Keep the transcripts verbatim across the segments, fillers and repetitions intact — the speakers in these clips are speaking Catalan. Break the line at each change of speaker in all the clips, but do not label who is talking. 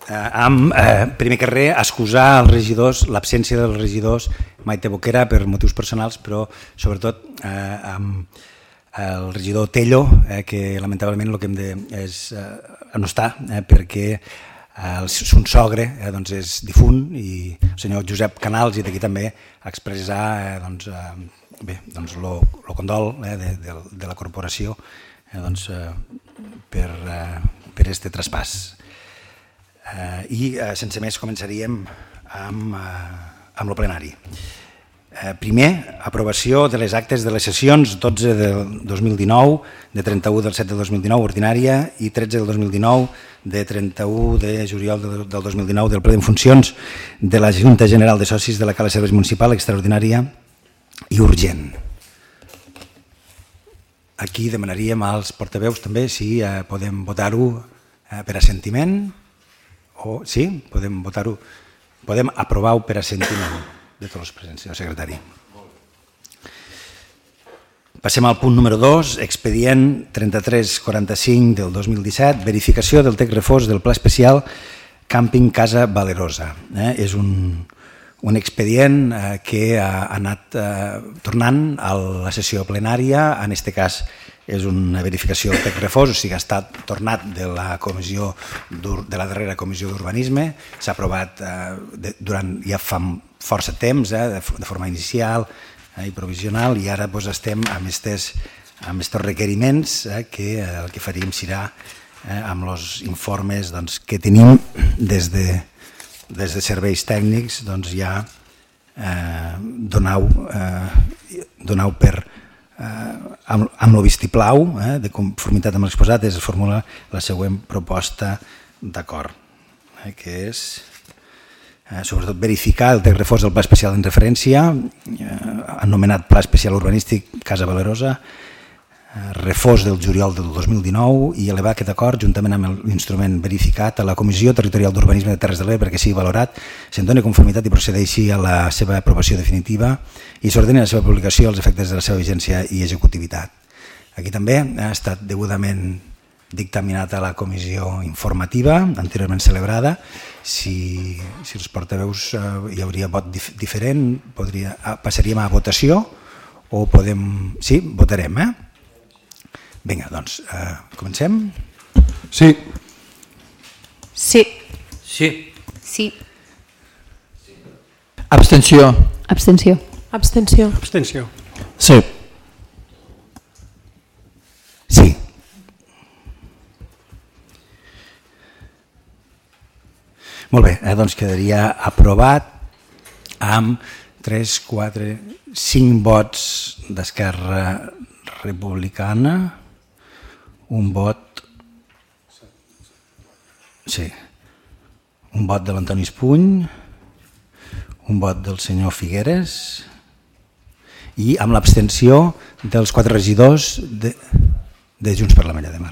amb, eh, primer que res, excusar els regidors, l'absència dels regidors Maite Boquera per motius personals, però sobretot eh, amb el regidor Tello, eh, que lamentablement el que hem de és eh, no està, eh, perquè el son sogre eh, doncs és difunt, i el senyor Josep Canals, i d'aquí també expressar eh, doncs, eh, bé, doncs lo, lo condol eh, de, de, de la corporació eh, doncs, eh, per, eh, per este traspàs. Uh, i uh, sense més començaríem amb, uh, amb el plenari. Uh, primer, aprovació de les actes de les sessions dotze del dos mil dinou, de trenta-u del set del dos mil dinou, ordinària, i tretze del dos mil dinou, de trenta-u de juliol del dos mil dinou, del ple en funcions de la Junta General de Socis de la Cala de Serveis Municipal, extraordinària i urgent. Aquí demanaríem als portaveus també si uh, podem votar-ho uh, per assentiment. O, sí, podem votar-ho, podem aprovar-ho per assentiment de tots els presents, senyor secretari. Passem al punt número dos, expedient trenta-tres quaranta-cinc del dos mil disset, verificació del text refós del pla especial Càmping Casa Valerosa. Eh? És un, un expedient eh, que ha anat eh, tornant a la sessió plenària, en aquest cas és una verificació del text refós, o sigui, ha estat tornat de la comissió de la darrera comissió d'urbanisme, s'ha aprovat eh, de, durant ja fa força temps, eh, de, de forma inicial eh, i provisional, i ara doncs, estem amb aquests amb estos requeriments eh, que eh, el que faríem serà eh, amb els informes doncs, que tenim des de, des de serveis tècnics, doncs ja eh, donau, eh, donau per Eh, amb, amb el vistiplau eh, de conformitat amb l'exposat es formula la següent proposta d'acord, eh, que és eh, sobretot verificar el text refós del Pla Especial en referència, eh, anomenat Pla Especial Urbanístic Casa Valerosa, eh, refós del juliol del dos mil dinou, i elevar aquest acord juntament amb l'instrument verificat a la Comissió Territorial d'Urbanisme de Terres de l'Ebre perquè sigui valorat, se'n doni conformitat i procedeixi a la seva aprovació definitiva i s'ordeni la seva publicació als efectes de la seva vigència i executivitat. Aquí també ha estat degudament dictaminat a la comissió informativa anteriorment celebrada. Si, si els portaveus eh, hi hauria vot dif diferent, podria, ah, passaríem a votació o podem... Sí, votarem, eh? Vinga, doncs, eh, comencem?
Sí.
Sí.
Sí.
Sí.
Abstenció.
Abstenció.
Abstenció.
Abstenció.
Sí.
Sí. Molt bé, eh, doncs quedaria aprovat amb tres, quatre, cinc vots d'Esquerra Republicana, un vot, sí, un vot de l'Antoni Espuny, un vot del senyor Figueres i amb l'abstenció dels quatre regidors de, de Junts per la Mella de Mar.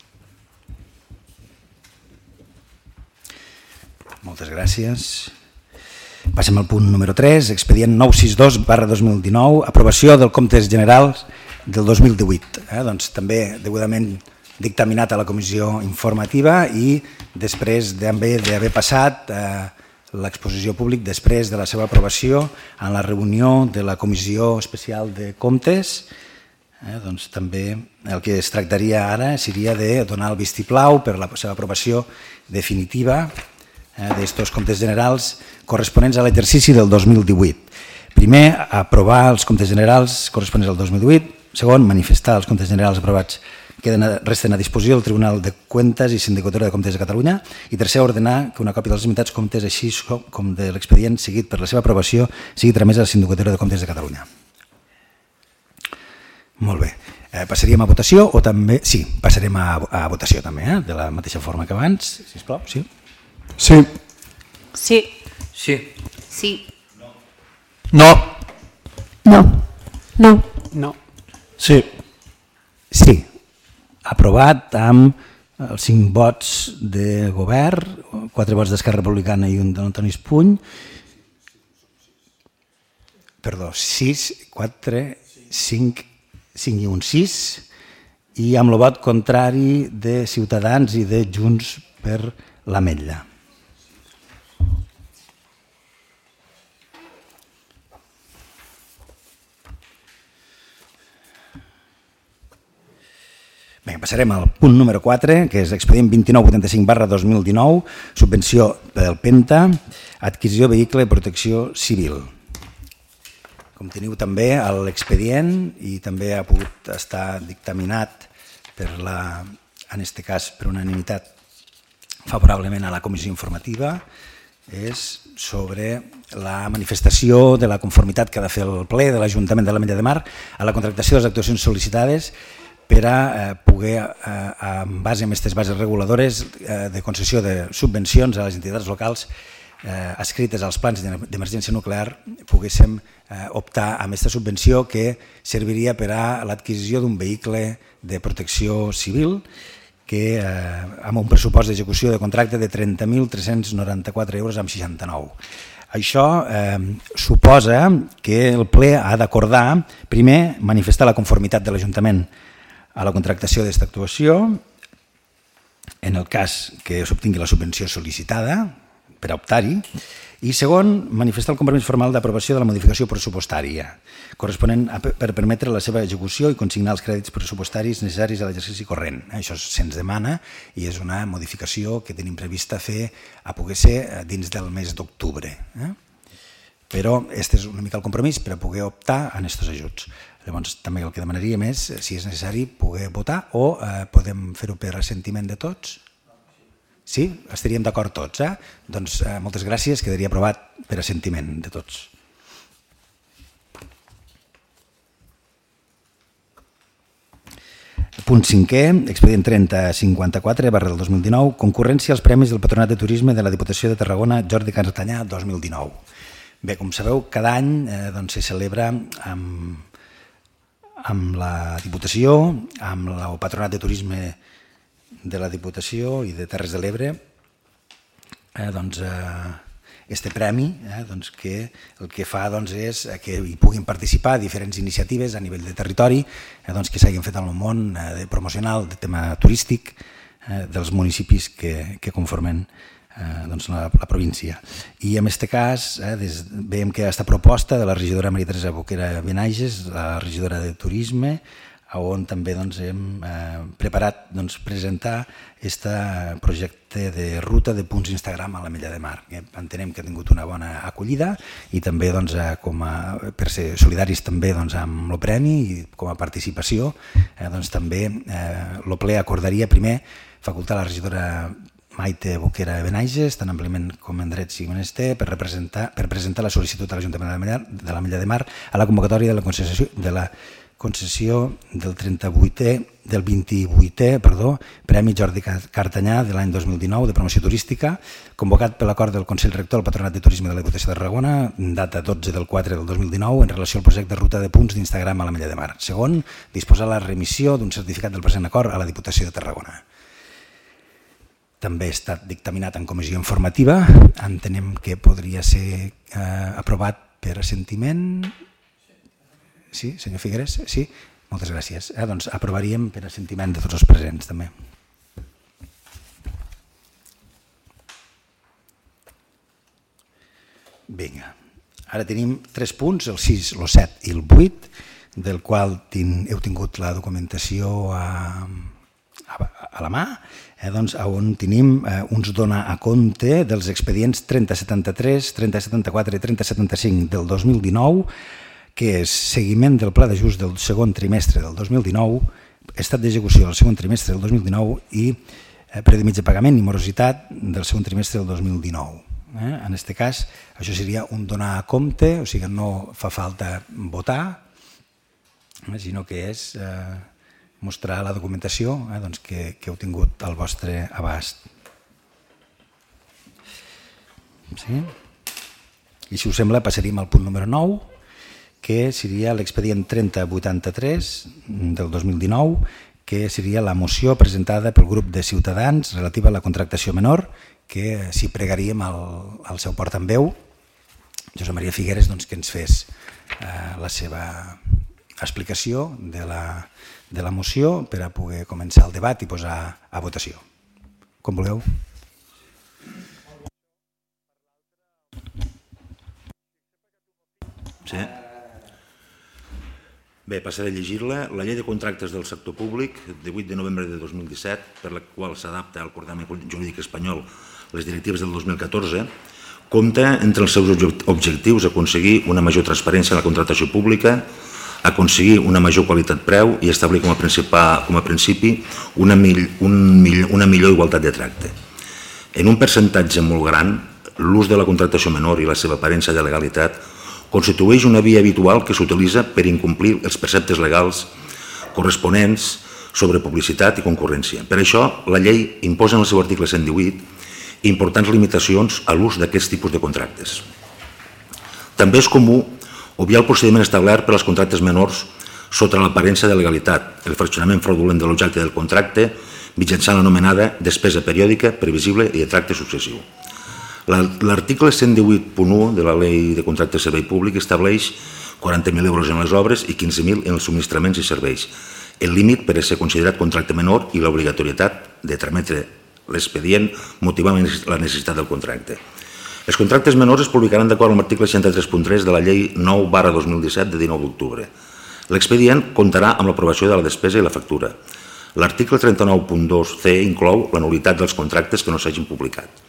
Moltes gràcies. Passem al punt número tres, expedient nou cents seixanta dos barra dos mil dinou, aprovació del comptes generals del dos mil divuit. Eh? Doncs també degudament dictaminat a la comissió informativa i després d'haver passat eh, l'exposició públic després de la seva aprovació en la reunió de la Comissió Especial de Comptes, eh, doncs també el que es tractaria ara seria de donar el vistiplau per la seva aprovació definitiva eh, d'estos comptes generals corresponents a l'exercici del dos mil divuit. Primer, aprovar els comptes generals corresponents al dos mil divuit. Segon, manifestar els comptes generals aprovats queden a, resten a disposició del Tribunal de Comptes i Sindicatura de Comptes de Catalunya. I tercer, ordenar que una còpia dels esmentats comptes així com de l'expedient seguit per la seva aprovació sigui tramesa a la Sindicatura de Comptes de Catalunya. Molt bé. Eh, passaríem a votació o també... Sí, passarem a, a votació també, eh? De la mateixa forma que abans, sisplau. Sí.
Sí.
Sí.
Sí.
Sí.
No.
No. No.
No.
Sí.
Sí. Aprovat amb els cinc vots de govern, quatre vots d'Esquerra Republicana i un de l'Antoni Espuny. Perdó, sis, quatre, cinc, cinc i un sis, i amb el vot contrari de Ciutadans i de Junts per l'Ametlla. Bé, passarem al punt número quatre, que és l'expedient vint-i-nou vuitanta-cinc barra dos mil dinou, subvenció del Penta, adquisició vehicle de protecció civil. Com teniu també a l'expedient, i també ha pogut estar dictaminat per la, en aquest cas per unanimitat favorablement a la comissió informativa, és sobre la manifestació de la conformitat que ha de fer el ple de l'Ajuntament de l'Ametlla de Mar a la contractació de les actuacions sol·licitades per a eh, poder, eh, en base a aquestes bases reguladores eh, de concessió de subvencions a les entitats locals eh, escrites als plans d'emergència nuclear, poguéssim eh, optar a aquesta subvenció que serviria per a l'adquisició d'un vehicle de protecció civil que eh, amb un pressupost d'execució de contracte de trenta mil tres-cents noranta-quatre euros amb seixanta-nou. Això eh, suposa que el ple ha d'acordar, primer, manifestar la conformitat de l'Ajuntament a la contractació d'aquesta actuació, en el cas que s'obtingui la subvenció sol·licitada per a optar-hi, i segon, manifestar el compromís formal d'aprovació de la modificació pressupostària corresponent a, per permetre la seva execució i consignar els crèdits pressupostaris necessaris a l'exercici corrent. Això se'ns demana i és una modificació que tenim prevista fer a poder ser dins del mes d'octubre. Eh? Però aquest és una mica el compromís per a poder optar en aquests ajuts. Llavors també el que demanaríem és, si és necessari, poder votar o eh, podem fer-ho per assentiment de tots? Sí? Estaríem d'acord tots, eh? Doncs eh, moltes gràcies, quedaria aprovat per assentiment de tots. Punt cinquè, expedient trenta cinquanta-quatre barra del dos mil dinou, concurrència als Premis del Patronat de Turisme de la Diputació de Tarragona Jordi Cartanyà dos mil dinou. Bé, com sabeu, cada any eh, doncs, se celebra amb, amb la Diputació, amb el Patronat de Turisme de la Diputació i de Terres de l'Ebre, eh, doncs, eh, este premi eh, doncs, que el que fa doncs, és que hi puguin participar diferents iniciatives a nivell de territori eh, doncs, que s'hagin fet al món eh, de promocional, de tema turístic eh, dels municipis que, que conformen eh, doncs, la, la província. I en aquest cas eh, des, veiem que aquesta proposta de la regidora Maria Teresa Boquera Benages, la regidora de Turisme, on també doncs, hem eh, preparat doncs, presentar aquest projecte de ruta de punts Instagram a l'Ametlla de Mar. Eh, entenem que ha tingut una bona acollida i també doncs, eh, com a, per ser solidaris també doncs, amb el premi i com a participació eh, doncs, també eh, el ple acordaria primer facultar la regidora Maite Boquera Benages, tan àmpliament com en dret sigui menester, per, representar, per presentar la sol·licitud a l'Ajuntament de l'Ametlla de Mar a la convocatòria de la concessió de la concessió del trenta-vuitè, del vint-i-vuitè, perdó, Premi Jordi Cartanyà de l'any dos mil dinou de promoció turística, convocat per l'acord del Consell Rector del Patronat de Turisme de la Diputació de Tarragona, data dotze del quatre del dos mil dinou, en relació al projecte de ruta de punts d'Instagram a l'Ametlla de Mar. Segon, disposar la remissió d'un certificat del present acord a la Diputació de Tarragona. També ha estat dictaminat en comissió informativa, entenem que podria ser eh, aprovat per assentiment. Sí, senyor Figueres? Sí? Moltes gràcies. Eh, doncs aprovaríem per assentiment de tots els presents, també. Vinga. Ara tenim tres punts, el sis, el set i el vuit, del qual tin, heu tingut la documentació a, a, a la mà, eh, doncs, on tenim eh, uns dona a compte dels expedients trenta setanta-tres, trenta setanta-quatre i trenta setanta-cinc del dos mil dinou, que és seguiment del pla d'ajust del segon trimestre del dos mil dinou, estat d'execució del segon trimestre del dos mil dinou i eh, període mig de pagament i morositat del segon trimestre del dos mil dinou. Eh? En aquest cas, això seria un donar a compte, o sigui que no fa falta votar, eh, sinó que és eh, mostrar la documentació eh, doncs que, que heu tingut al vostre abast. Sí? I si us sembla, passaríem al punt número nou, que seria l'expedient trenta vuitanta-tres del dos mil dinou, que seria la moció presentada pel grup de Ciutadans relativa a la contractació menor, que si pregaríem al, al seu portaveu, Josep Maria Figueres, doncs, que ens fes eh, la seva explicació de la, de la moció per a poder començar el debat i posar a votació. Com vulgueu.
Sí. Bé, passaré a llegir-la. La llei de contractes del sector públic, de vuit de novembre de dos mil disset, per la qual s'adapta al ordenament jurídic espanyol les directives del dos mil catorze, compta entre els seus objectius aconseguir una major transparència en la contractació pública, aconseguir una major qualitat preu i establir com a, com a principi una, mill, un, una millor igualtat de tracte. En un percentatge molt gran, l'ús de la contractació menor i la seva aparença de legalitat constitueix una via habitual que s'utilitza per incomplir els preceptes legals corresponents sobre publicitat i concurrència. Per això, la llei imposa en el seu article cent divuit importants limitacions a l'ús d'aquests tipus de contractes. També és comú obviar el procediment establert per als contractes menors sota l'aparença de legalitat, el fraccionament fraudulent de l'objecte del contracte mitjançant l'anomenada despesa periòdica, previsible i de tracte successiu. L'article cent divuit punt u de la Llei de Contractes de Servei Públic estableix quaranta mil euros en les obres i quinze mil en els subministraments i serveis, el límit per a ser considerat contracte menor i l'obligatorietat de trametre l'expedient motivant la necessitat del contracte. Els contractes menors es publicaran d'acord amb l'article seixanta-tres punt tres de la Llei nou barra dos mil disset de dinou d'octubre. L'expedient comptarà amb l'aprovació de la despesa i la factura. L'article trenta-nou punt dos ce inclou la nul·litat dels contractes que no s'hagin publicat.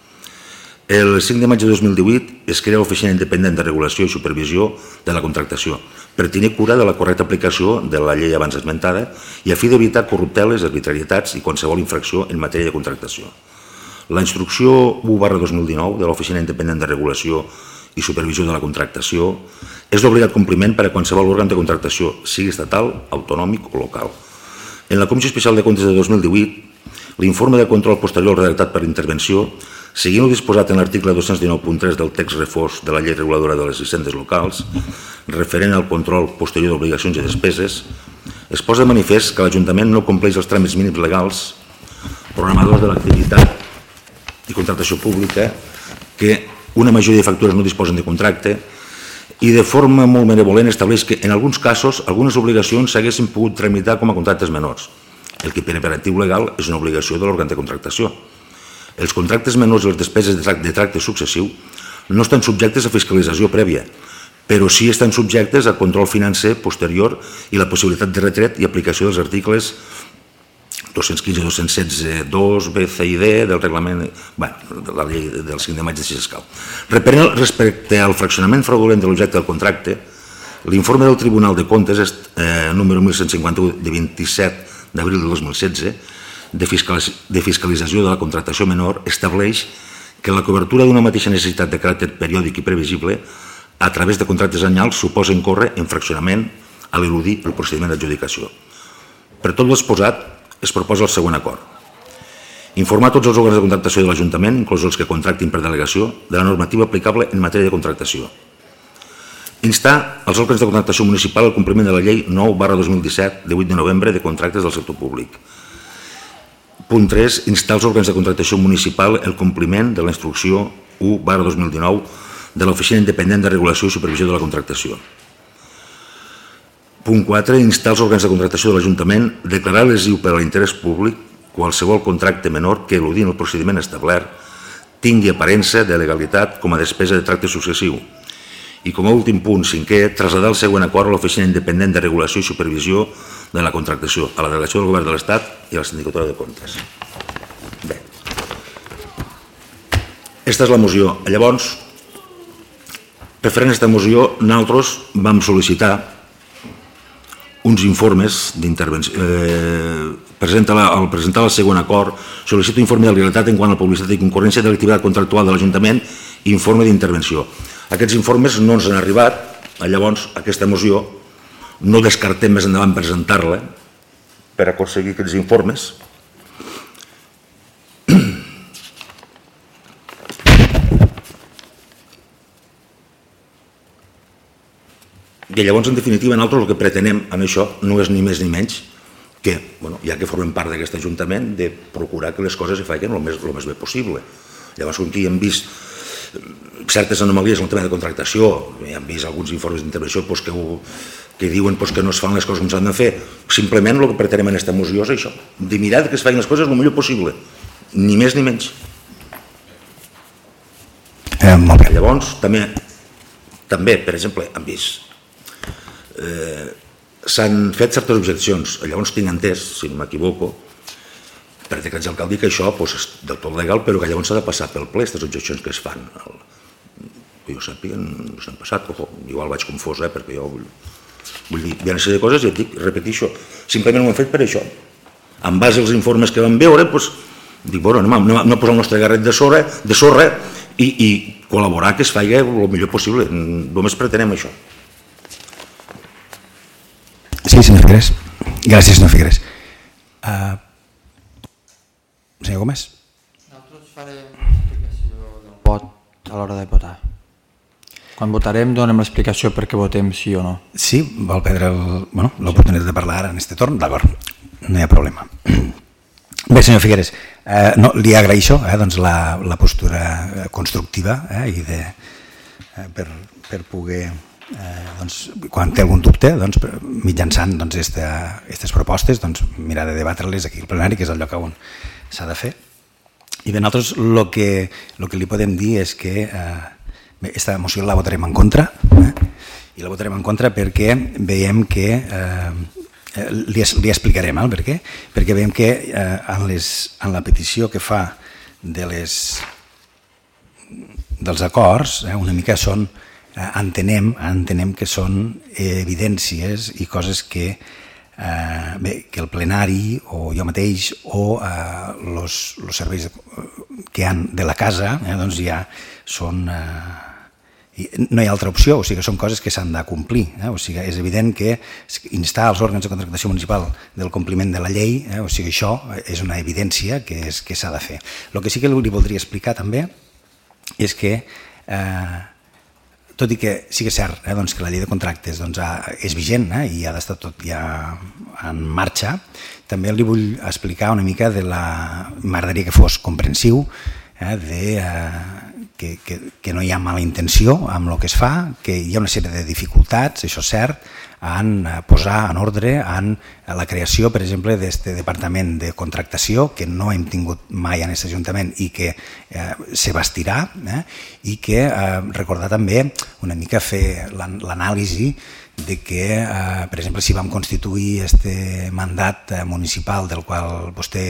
El cinc de maig de dos mil divuit es crea l'Oficina Independent de Regulació i Supervisió de la Contractació per tenir cura de la correcta aplicació de la llei abans esmentada i a fi d'evitar corrupteles, arbitrarietats i qualsevol infracció en matèria de contractació. La instrucció u barra dos mil dinou de l'Oficina Independent de Regulació i Supervisió de la Contractació és d'obligat compliment per a qualsevol òrgan de contractació, sigui estatal, autonòmic o local. En la Comissió Especial de Comptes de dos mil divuit, l'informe de control posterior redactat per intervenció, seguint el disposat en l'article dos-cents dinou punt tres del text refós de la Llei Reguladora de les Hisendes Locals, referent al control posterior d'obligacions i despeses, es posa de manifest que l'Ajuntament no compleix els tràmits mínims legals programadors de l'activitat i contractació pública, que una majoria de factures no disposen de contracte i de forma molt benevolent estableix que en alguns casos algunes obligacions s'haguessin pogut tramitar com a contractes menors, el que per imperatiu legal és una obligació de l'òrgan de contractació. Els contractes menors i les despeses de tracte, de tracte successiu no estan subjectes a fiscalització prèvia, però sí estan subjectes a control financer posterior i la possibilitat de retret i aplicació dels articles dos-cents quinze, dos-cents setze, dos, B, C i D del reglament, bueno, de la llei del cinc de maig de Siscal. Respecte al fraccionament fraudulent de l'objecte del contracte, l'informe del Tribunal de Comptes, eh, número mil cent cinquanta-u de vint-i-set d'abril de dos mil setze, de fiscalització de la contractació menor, estableix que la cobertura d'una mateixa necessitat de caràcter periòdic i previsible a través de contractes anyals suposa incórrer en fraccionament a l'eludir el procediment d'adjudicació. Per tot l'exposat, es proposa el següent acord. Informar tots els òrgans de contractació de l'Ajuntament, inclús els que contractin per delegació, de la normativa aplicable en matèria de contractació. Instar els òrgans de contractació municipal al compliment de la Llei nou barra dos mil disset de vuit de novembre de contractes del sector públic. Punt tres. Instar els òrgans de contractació municipal el compliment de la instrucció u barra dos mil dinou de l'Oficina Independent de Regulació i Supervisió de la Contractació. Punt quatre. Instar els òrgans de contractació de l'Ajuntament a declarar lesiu per a l'interès públic qualsevol contracte menor que, eludint el procediment establert, tingui aparença de legalitat com a despesa de tracte successiu. I com a últim punt, cinquè, traslladar el següent acord a l'Oficina Independent de Regulació i Supervisió de la Contractació, a la Delegació del Govern de l'Estat i a la Sindicatura de Comptes. Bé. Aquesta és la moció. Llavors, referent a aquesta moció, nosaltres vam sol·licitar uns informes d'intervenció. Eh, al presentar el següent acord, sol·licito informe de legalitat en quant a la publicitat i concurrència de l'activitat contractual de l'Ajuntament i informe d'intervenció. Aquests informes no ens han arribat, llavors aquesta moció no descartem més endavant presentar-la per aconseguir aquests informes. I llavors, en definitiva, nosaltres el que pretenem en això no és ni més ni menys que, bueno, ja que formem part d'aquest Ajuntament, de procurar que les coses es facin el més, el més bé possible. Llavors, com que hi hem vist certes anomalies en el tema de contractació, hi hem vist alguns informes d'intervenció pues, que, que diuen pues, que no es fan les coses com s'han de fer. Simplement el que pretenem en aquesta moció és això, de mirar que es facin les coses el millor possible, ni més ni menys.
Eh, molt bé.
Llavors, també, també, per exemple, hem vist, eh, s'han fet certes objeccions. Llavors tinc entès, si no m'equivoco, per decrets d'alcaldia que això doncs, és del tot legal, però que llavors s'ha de passar pel ple, aquestes objeccions que es fan. El, jo sàpiga, no s'han passat, ojo, igual vaig confós, eh, perquè jo vull, vull dir, hi ha una sèrie de coses i et dic, repeteixo, simplement ho hem fet per això. En base als informes que vam veure, doncs, dic, bueno, anem a, anem a, anem a posar el nostre garret de sorra, de sorra i, i col·laborar que es faci el millor possible. Només pretenem això.
Sí, senyor Figueres. Gràcies, senyor Figueres. Uh, senyor Gómez.
Nosaltres farem l'explicació del vot a l'hora de votar. Quan votarem donem l'explicació perquè votem sí o no.
Sí, vol prendre bueno, l'oportunitat de parlar ara en aquest torn? D'acord, no hi ha problema. Bé, senyor Figueres, eh, no, li agraeixo eh, doncs la, la postura constructiva eh, i de, eh, per, per poder, eh, doncs, quan té algun dubte, doncs, mitjançant doncs, aquestes propostes, doncs, mirar de debatre-les aquí al plenari, que és el lloc on s'ha de fer. I bé, nosaltres el que, lo que li podem dir és que eh, aquesta moció la votarem en contra, eh, i la votarem en contra perquè veiem que... Eh, Li, li explicarem el per què, perquè veiem que eh, en, les, en la petició que fa de les, dels acords, eh, una mica són, eh, entenem, entenem que són evidències i coses que, eh, bé, que el plenari o jo mateix o eh, los, los serveis que hi ha de la casa eh, doncs ja són... Eh, no hi ha altra opció, o sigui que són coses que s'han de complir, eh? O sigui, és evident que instar els òrgans de contractació municipal del compliment de la llei, eh? O sigui, això és una evidència que, és, que s'ha de fer. El que sí que li voldria explicar també és que, eh, tot i que sí que és cert eh, doncs que la llei de contractes doncs, és vigent eh, i ha d'estar tot ja en marxa, també li vull explicar una mica de la... M'agradaria que fos comprensiu eh, de... Eh, Que, que, que no hi ha mala intenció amb el que es fa, que hi ha una sèrie de dificultats, això és cert, en posar en ordre en la creació, per exemple, d'aquest departament de contractació que no hem tingut mai en aquest Ajuntament i que eh, se bastirà eh, i que eh, recordar també una mica fer l'anàlisi de que, eh, per exemple, si vam constituir aquest mandat municipal del qual vostè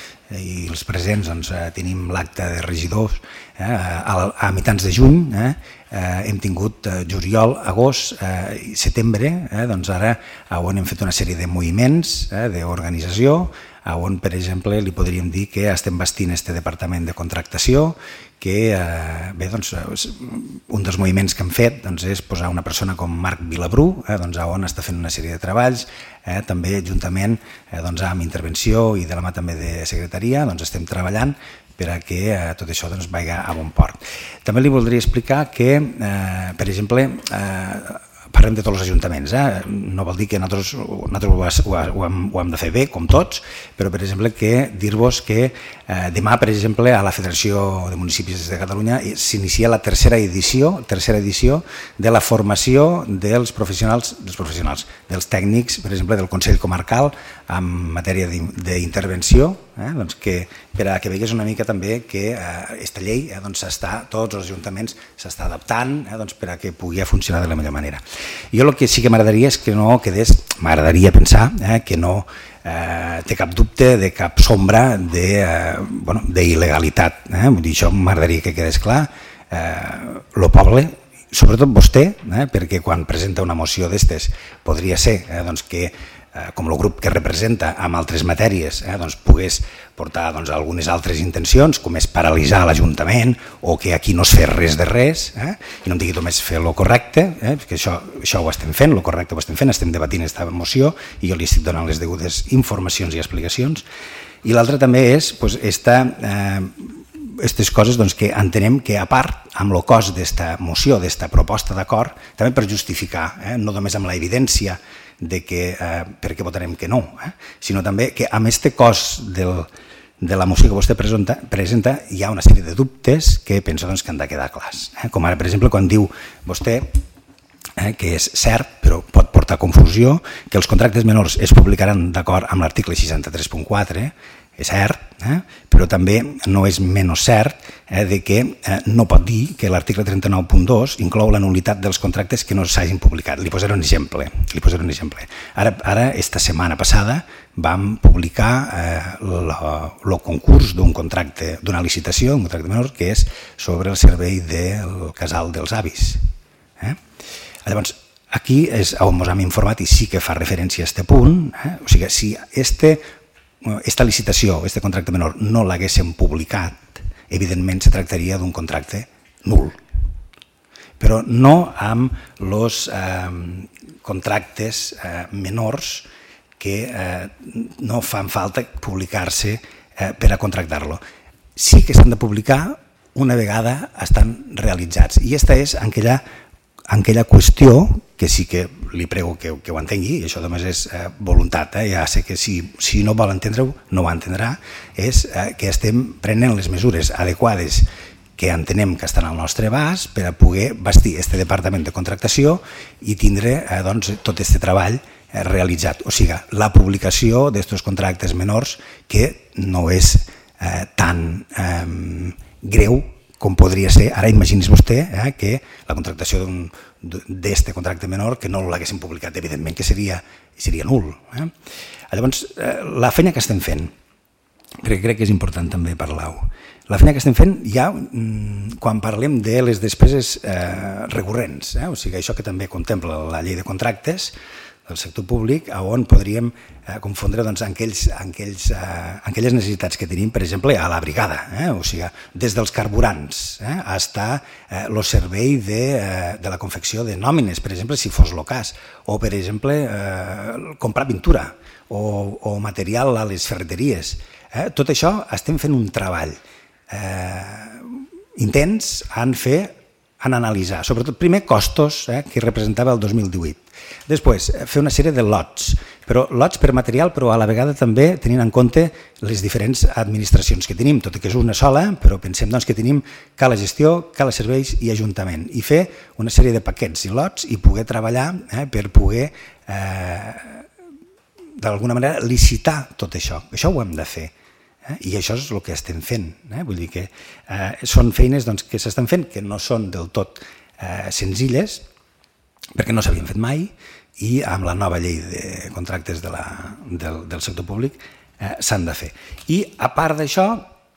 i els presents doncs, eh, tenim l'acte de regidors eh, a, a mitjans de juny, eh, eh, hem tingut eh, juliol, agost eh, i setembre, eh, doncs ara on hem fet una sèrie de moviments eh, d'organització, on, per exemple, li podríem dir que estem bastint aquest departament de contractació, que eh, bé, doncs, un dels moviments que hem fet doncs, és posar una persona com Marc Vilabrú, eh, doncs, on està fent una sèrie de treballs, eh, també juntament eh, doncs, amb intervenció i de la mà també de secretaria, doncs, estem treballant per a que eh, tot això doncs, vagi a bon port. També li voldria explicar que, eh, per exemple, eh, parlem de tots els ajuntaments, eh? No vol dir que nosaltres, nosaltres ho, ho, hem, ho hem de fer bé, com tots, però per exemple que dir-vos que eh, demà, per exemple, a la Federació de Municipis de Catalunya s'inicia la tercera edició, tercera edició de la formació dels professionals, dels professionals, dels tècnics, per exemple, del Consell Comarcal en matèria d'intervenció, eh? doncs que, per a que vegués una mica també que aquesta eh, llei, eh, doncs està, tots els ajuntaments s'està adaptant eh, doncs per a que pugui funcionar de la millor manera. Jo el que sí que m'agradaria és que no quedés, m'agradaria pensar eh, que no eh, té cap dubte, de cap sombra de, eh, bueno, d'il·legalitat. Eh? Vull dir, això m'agradaria que quedés clar. Eh, lo poble, sobretot vostè, eh, perquè quan presenta una moció d'estes podria ser eh, doncs que com el grup que representa amb altres matèries eh, doncs pogués portar doncs, algunes altres intencions, com és paralitzar l'Ajuntament o que aquí no es fes res de res, eh, i no em digui només fer el correcte, eh, perquè això, això ho estem fent, el correcte ho estem fent, estem debatint aquesta moció i jo li estic donant les degudes informacions i explicacions. I l'altre també és doncs, esta, eh, aquestes coses doncs, que entenem que a part amb el cost d'esta moció, d'esta proposta d'acord, també per justificar, eh, no només amb l'evidència de que, eh, per què votarem que no, eh? sinó també que amb aquest cost del, de la moció que vostè presenta, presenta hi ha una sèrie de dubtes que penso doncs, que han de quedar clars. Eh? Com ara, per exemple, quan diu vostè eh, que és cert, però pot portar confusió, que els contractes menors es publicaran d'acord amb l'article seixanta-tres punt quatre, és cert, eh? però també no és menys cert eh, de que eh, no pot dir que l'article trenta-nou punt dos inclou la nulitat dels contractes que no s'hagin publicat. Li posaré un exemple. Li posaré un exemple. Ara, ara, esta setmana passada, vam publicar el concurs d'un contracte, d'una licitació, un contracte menor, que és sobre el servei del casal dels avis. Eh? Llavors, aquí és on ens hem informat i sí que fa referència a aquest punt. Eh? O sigui, si este Esta licitació, este contracte menor, no l'haguéssim publicat, evidentment se tractaria d'un contracte nul. Però no amb els eh, contractes eh, menors que eh, no fan falta publicar-se eh, per a contractar-lo. Sí que s'han de publicar una vegada estan realitzats. I aquesta és aquella, aquella qüestió que sí que li prego que, que ho entengui, i això només és eh, voluntat, eh? Ja sé que si, si no vol entendre-ho, no ho entendrà, és eh, que estem prenent les mesures adequades que entenem que estan al nostre abast per a poder bastir este departament de contractació i tindre eh, doncs, tot aquest treball eh, realitzat. O sigui, la publicació d'aquests contractes menors que no és eh, tan eh, greu com podria ser, ara imagini's vostè eh, que la contractació d'aquest contracte menor que no l'haguéssim publicat, evidentment que seria, seria nul. Eh? Llavors, eh, la feina que estem fent, perquè crec que és important també parlar-ho, la feina que estem fent ja quan parlem de les despeses eh, recurrents, eh? O sigui, això que també contempla la llei de contractes del sector públic, on podríem eh, confondre doncs, aquells, aquells, eh, aquelles necessitats que tenim, per exemple, a la brigada, eh? O sigui, des dels carburants eh, fins al eh, servei de, eh, de la confecció de nòmines, per exemple, si fos el cas, o, per exemple, eh, comprar pintura o, o material a les ferreteries. Eh? Tot això estem fent un treball eh, intens en fer, en analitzar, sobretot primer costos eh, que representava el dos mil divuit. Després, fer una sèrie de lots, però lots per material, però a la vegada també tenint en compte les diferents administracions que tenim, tot i que és una sola, però pensem doncs, que tenim cala gestió, cala serveis i ajuntament, i fer una sèrie de paquets i lots i poder treballar eh, per poder, eh, d'alguna manera, licitar tot això. Això ho hem de fer. Eh? I això és el que estem fent. Eh? Vull dir que eh, són feines doncs, que s'estan fent, que no són del tot eh, senzilles, perquè no s'havien fet mai, i amb la nova llei de contractes de la, del, del sector públic eh, s'han de fer. I a part d'això,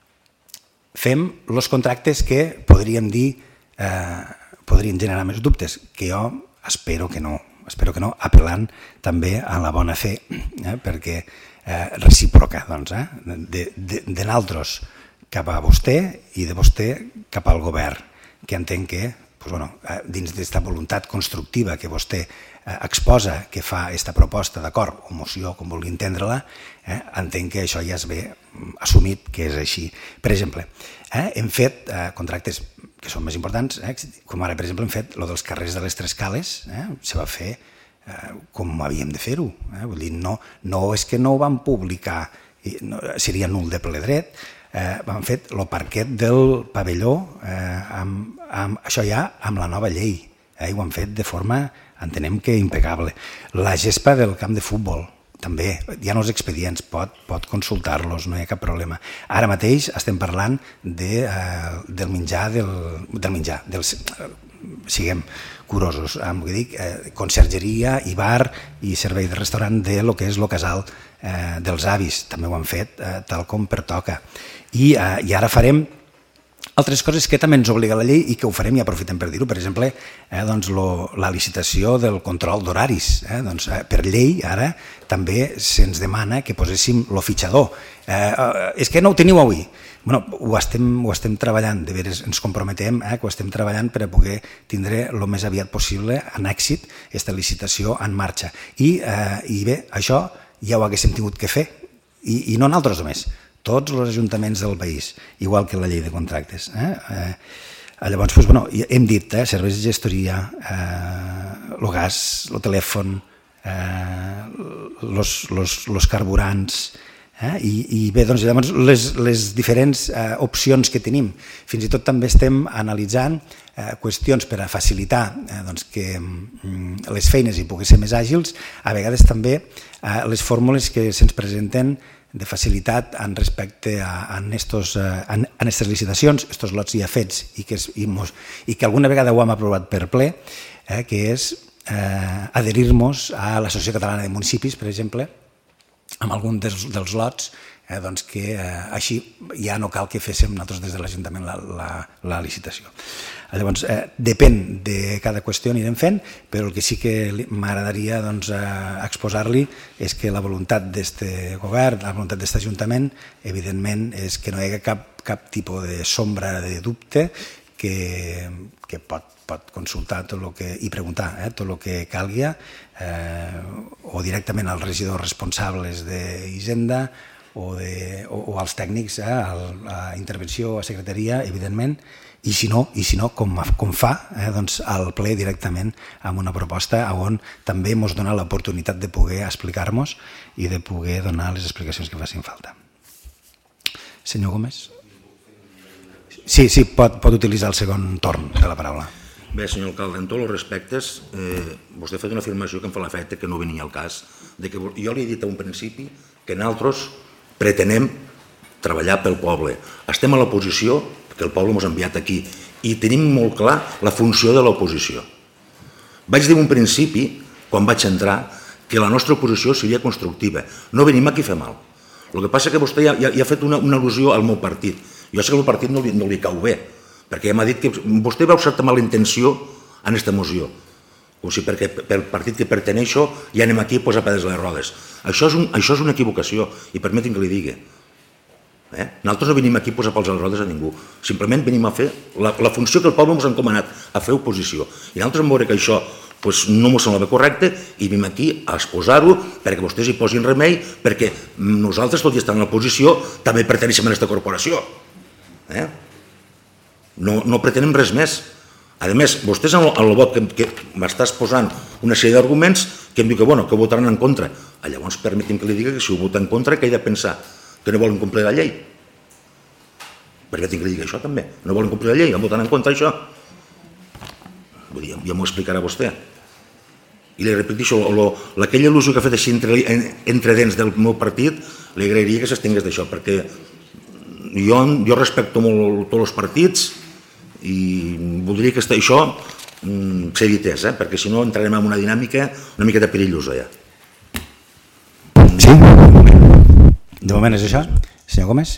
fem els contractes que podríem dir, eh, podrien generar més dubtes, que jo espero que no, espero que no, apel·lant també a la bona fe, eh, perquè eh, recíproca, doncs, eh, de, de, de naltros cap a vostè i de vostè cap al govern, que entenc que pues bueno, dins d'aquesta voluntat constructiva que vostè eh, exposa, que fa aquesta proposta d'acord o moció, com vulgui entendre-la, eh, entenc que això ja es ve assumit que és així. Per exemple, eh, hem fet eh, contractes que són més importants, eh, com ara, per exemple, hem fet el dels carrers de les Tres Cales, eh, se va fer eh, com havíem de fer-ho. Eh, vull dir, no, no és que no ho vam publicar, no, seria nul de ple dret, eh, vam fet el parquet del pavelló, eh, amb, amb, això ja amb la nova llei, eh, i ho han fet de forma, entenem que impecable. La gespa del camp de futbol, també, hi ha els expedients, pot, pot consultar-los, no hi ha cap problema. Ara mateix estem parlant de, eh, del menjar, del, del menjar, dels, eh, siguem curosos, eh, vull dir, eh, consergeria i bar i servei de restaurant de lo que és el casal eh, dels avis, també ho han fet eh, tal com pertoca. I, eh, i ara farem altres coses que també ens obliga la llei i que ho farem i aprofitem per dir-ho. Per exemple, eh, doncs lo, la licitació del control d'horaris. Eh, doncs, eh, per llei ara també se'ns demana que poséssim el fitxador. Eh, eh, és que no ho teniu avui. Bueno, ho, estem, ho estem treballant, de veres ens comprometem eh, que ho estem treballant per a poder tindre el més aviat possible en èxit aquesta licitació en marxa. I, eh, i bé, això ja ho haguéssim tingut que fer, i, i no nosaltres només, tots els ajuntaments del país, igual que la llei de contractes. Eh? Eh, llavors, doncs, bueno, hem dit, eh, serveis de gestoria, eh, el gas, el telèfon, els eh, carburants, eh? I, i bé, doncs, llavors, les, les diferents eh, opcions que tenim. Fins i tot també estem analitzant eh, qüestions per a facilitar eh, doncs, que mm, les feines hi puguin ser més àgils, a vegades també eh, les fórmules que se'ns presenten de facilitat en respecte a, a aquestes licitacions, aquests lots ja fets i que, es, i, mos, i que alguna vegada ho hem aprovat per ple, eh, que és eh, adherir-nos a l'Associació Catalana de Municipis, per exemple, amb algun dels, dels lots, eh, doncs que eh, així ja no cal que féssim nosaltres des de l'Ajuntament la, la, la licitació. Llavors, eh, depèn de cada qüestió anirem fent, però el que sí que m'agradaria doncs, eh, exposar-li és que la voluntat d'aquest govern, la voluntat d'aquest Ajuntament, evidentment, és que no hi hagi cap, cap tipus de sombra de dubte que, que pot, pot consultar tot el que, i preguntar eh, tot el que calgui, eh, o directament als regidors responsables d'Hisenda o, de, o, o als tècnics, eh, a la intervenció a secretaria, evidentment, i si no, i si no com, com fa eh, doncs al ple directament amb una proposta on també ens dona l'oportunitat de poder explicar-nos i de poder donar les explicacions que facin falta. Senyor Gómez? Sí, sí, pot, pot utilitzar el segon torn de la paraula.
Bé, senyor alcalde, en tots els respectes, eh, vostè ha fet una afirmació que em fa l'efecte que no venia al cas, de que jo li he dit a un principi que nosaltres pretenem treballar pel poble. Estem a l'oposició, que el poble ens ha enviat aquí, i tenim molt clar la funció de l'oposició. Vaig dir un principi, quan vaig entrar, que la nostra oposició seria constructiva. No venim aquí a fer mal. El que passa és que vostè ja, ja, ja ha fet una, una al·lusió al meu partit. Jo sé que el partit no li, no li cau bé, perquè ja m'ha dit que vostè veu certa mala intenció en aquesta moció, com si perquè pel partit que perteneixo ja anem aquí a posar pedres a les rodes. Això és, un, això és una equivocació, i permeti'm que li digui. Eh? Nosaltres no venim aquí a posar pals a les rodes a ningú, simplement venim a fer la, la funció que el poble ens ha encomanat, a fer oposició, i nosaltres vam veure que això pues, no ens semblava correcte i venim aquí a exposar-ho perquè vostès hi posin remei, perquè nosaltres, tot i estar en l'oposició, també perteneixem a aquesta corporació. Eh? No, no pretenem res més. A més, vostès en el, en el vot que, que m'està exposant una sèrie d'arguments que em diu que, bueno, que votaran en contra. Llavors permetim que li digui que si ho vota en contra, que he de pensar que no volen complir la llei. Perquè tinc que dir això també. No volen complir la llei, em voten en contra això. Vull dir, ja m'ho explicarà vostè. I li repeteixo, aquella il·lusió que ha fet així entre, entre dents del meu partit, li agrairia que s'estingués d'això, perquè jo, jo respecto molt tots els partits i voldria que això s'evités, eh? Perquè si no entrarem en una dinàmica una miqueta perillosa ja.
Sí? De moment és això? Senyor Gómez?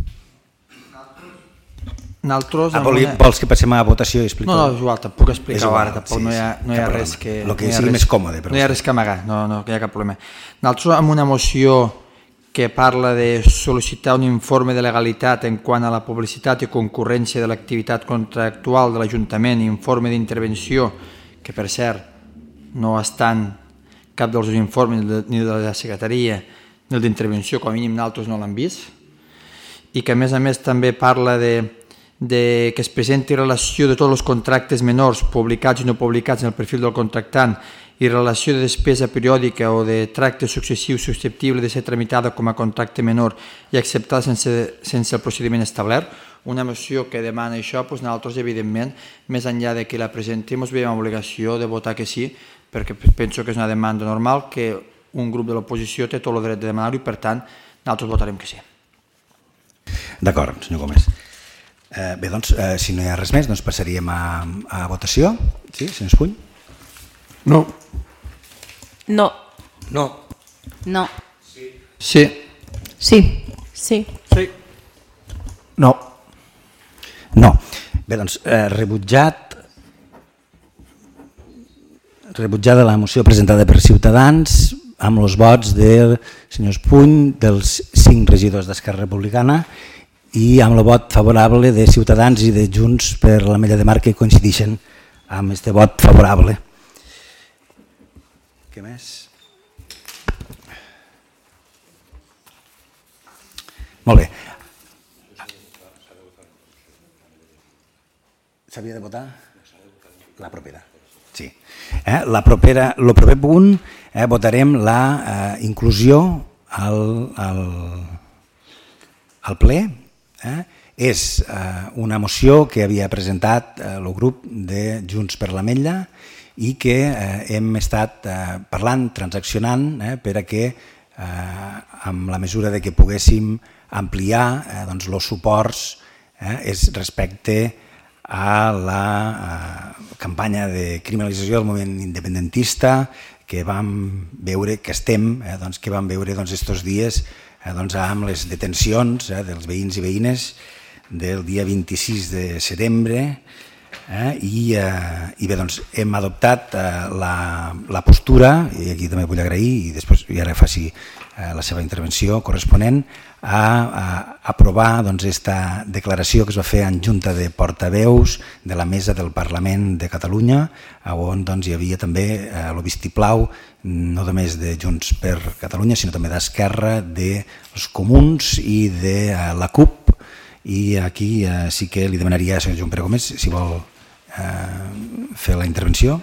Nosaltres...
Ah, vols que passem a votació i explicar?
No, no, és igual, tampoc puc explicar-ho ara, tampoc no hi ha, no hi ha res que...
El que sigui més còmode.
No hi ha res que amagar, no, no hi ha cap problema. Nosaltres amb una moció que parla de sol·licitar un informe de legalitat en quant a la publicitat i concurrència de l'activitat contractual de l'Ajuntament i informe d'intervenció, que per cert no estan cap dels informes ni de la secretaria ni el d'intervenció, com a mínim nosaltres no l'han vist, i que a més a més també parla de, de que es presenti relació de tots els contractes menors publicats i no publicats en el perfil del contractant i relació de despesa periòdica o de tracte successiu susceptible de ser tramitada com a contracte menor i acceptada sense, sense el procediment establert. Una moció que demana això, doncs nosaltres, evidentment, més enllà de que la presentem, ens veiem amb obligació de votar que sí, perquè penso que és una demanda normal, que un grup de l'oposició té tot el dret de demanar-ho i, per tant, nosaltres votarem que sí.
D'acord, senyor Gómez. Eh, bé, doncs, eh, si no hi ha res més, doncs passaríem a, a votació. Sí, senyor Espuny?
No. No.
No. No.
Sí.
Sí.
Sí.
Sí.
No. No. Bé, doncs, eh, rebutjat rebutjada la moció presentada per Ciutadans amb els vots del senyor Espuny, dels cinc regidors d'Esquerra Republicana i amb el vot favorable de Ciutadans i de Junts per l'Ametlla de Mar, que coincideixen amb aquest vot favorable. Què més? Molt bé. S'havia de votar? La propera. Sí. Eh, la propera, el proper punt eh, votarem la eh, inclusió al, al, al ple. Eh? És eh, una moció que havia presentat eh, el grup de Junts per l'Ametlla i que eh, hem estat eh, parlant, transaccionant, eh, per a que eh, amb la mesura de que poguéssim ampliar eh, doncs, els suports eh, és respecte a la eh, campanya de criminalització del moviment independentista que vam veure, que estem, eh, doncs, que vam veure doncs, estos dies eh, doncs, amb les detencions eh, dels veïns i veïnes del dia vint-i-sis de setembre. Eh, i, eh, i bé, doncs, hem adoptat eh, la, la postura, i aquí també vull agrair, i després i ara faci eh, la seva intervenció corresponent, a, a aprovar doncs, esta declaració que es va fer en Junta de Portaveus de la Mesa del Parlament de Catalunya, on doncs, hi havia també eh, el vistiplau no només de Junts per Catalunya, sinó també d'Esquerra, dels Comuns i de eh, la CUP. I aquí eh, sí que li demanaria al senyor Joan Pere Gómez si vol eh, fer la intervenció.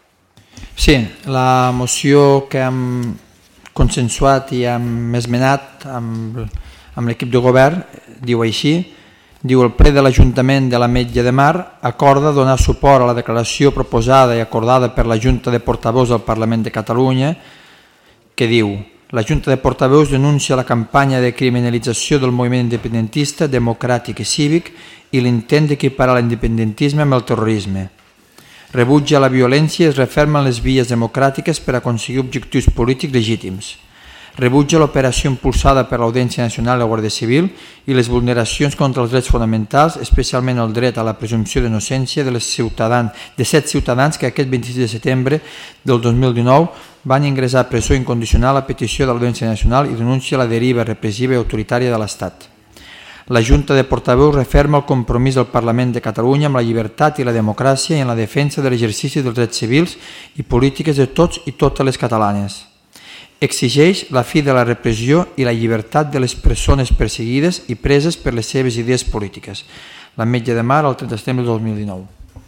Sí, la moció que hem consensuat i hem esmenat amb, amb l'equip de govern diu així, diu el ple de l'Ajuntament de l'Ametlla de Mar acorda donar suport a la declaració proposada i acordada per la Junta de Portaveus del Parlament de Catalunya que diu: la Junta de Portaveus denuncia la campanya de criminalització del moviment independentista, democràtic i cívic i l'intent d'equiparar l'independentisme amb el terrorisme. Rebutja la violència i es refermen les vies democràtiques per aconseguir objectius polítics legítims. Rebutja l'operació impulsada per l'Audiència Nacional i la Guàrdia Civil i les vulneracions contra els drets fonamentals, especialment el dret a la presumpció d'innocència de, de set ciutadans que aquest vint-i-sis de setembre del dos mil dinou van ingressar a presó incondicional a petició de l'Audiència Nacional i denuncia la deriva repressiva i autoritària de l'Estat. La Junta de Portaveus referma el compromís del Parlament de Catalunya amb la llibertat i la democràcia i en la defensa de l'exercici dels drets civils i polítiques de tots i totes les catalanes. Exigeix la fi de la repressió i la llibertat de les persones perseguides i preses per les seves idees polítiques. L'Ametlla de Mar, el trenta de setembre del dos mil dinou.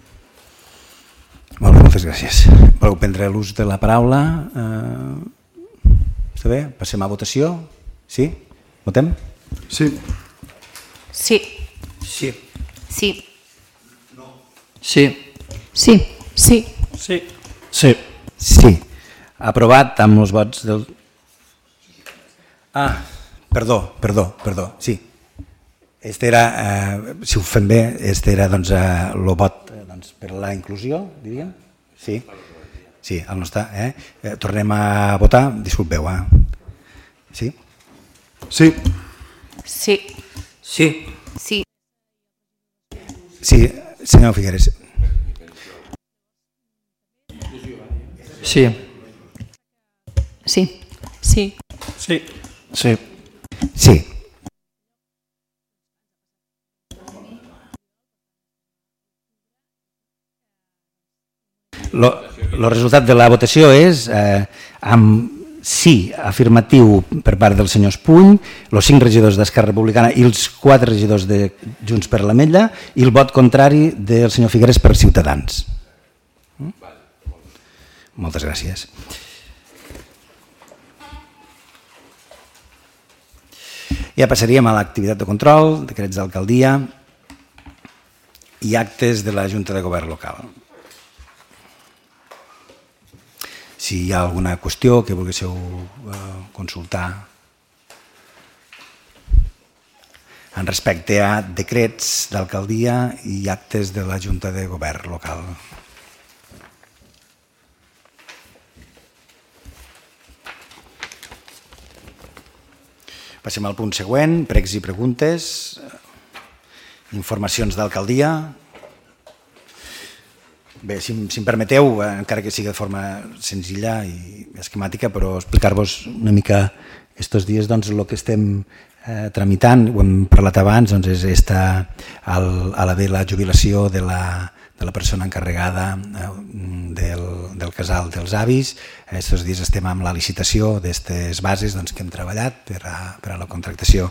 Molt bé, moltes gràcies. Voleu prendre l'ús de la paraula? Eh, està bé? Passem a votació? Sí? Votem?
Sí.
Sí.
Sí.
Sí.
Sí.
Sí. Sí.
Sí.
Sí. Sí. Aprovat amb els vots del... Ah, perdó, perdó, perdó, sí. Este era, eh, si ho fem bé, este era doncs, eh, el vot eh, doncs, per la inclusió, diríem? Sí, sí, el nostre. Eh? Eh, tornem a votar, disculpeu. Eh? Sí?
Sí.
Sí.
Sí.
Sí.
Sí, senyor Figueres.
Sí.
Sí. Sí.
Sí. Sí.
Sí. El resultat de la votació és eh, amb sí afirmatiu per part del senyor Espuny, els cinc regidors d'Esquerra Republicana i els quatre regidors de Junts per l'Ametlla i el vot contrari del senyor Figueres per Ciutadans. Mm? Moltes gràcies. Ja passaríem a l'activitat de control, decrets d'alcaldia i actes de la Junta de Govern local. Si hi ha alguna qüestió que volguéssiu consultar en respecte a decrets d'alcaldia i actes de la Junta de Govern local. Passem al punt següent, pregs i preguntes, informacions d'alcaldia. Bé, si, si em permeteu, encara que sigui de forma senzilla i esquemàtica, però explicar-vos una mica estos dies doncs, el que estem eh, tramitant, ho hem parlat abans, doncs, és esta, al, a la, la jubilació de la, de la persona encarregada eh, del, del casal dels avis. Estos dies estem amb la licitació d'aquestes bases doncs, que hem treballat per a, per a la contractació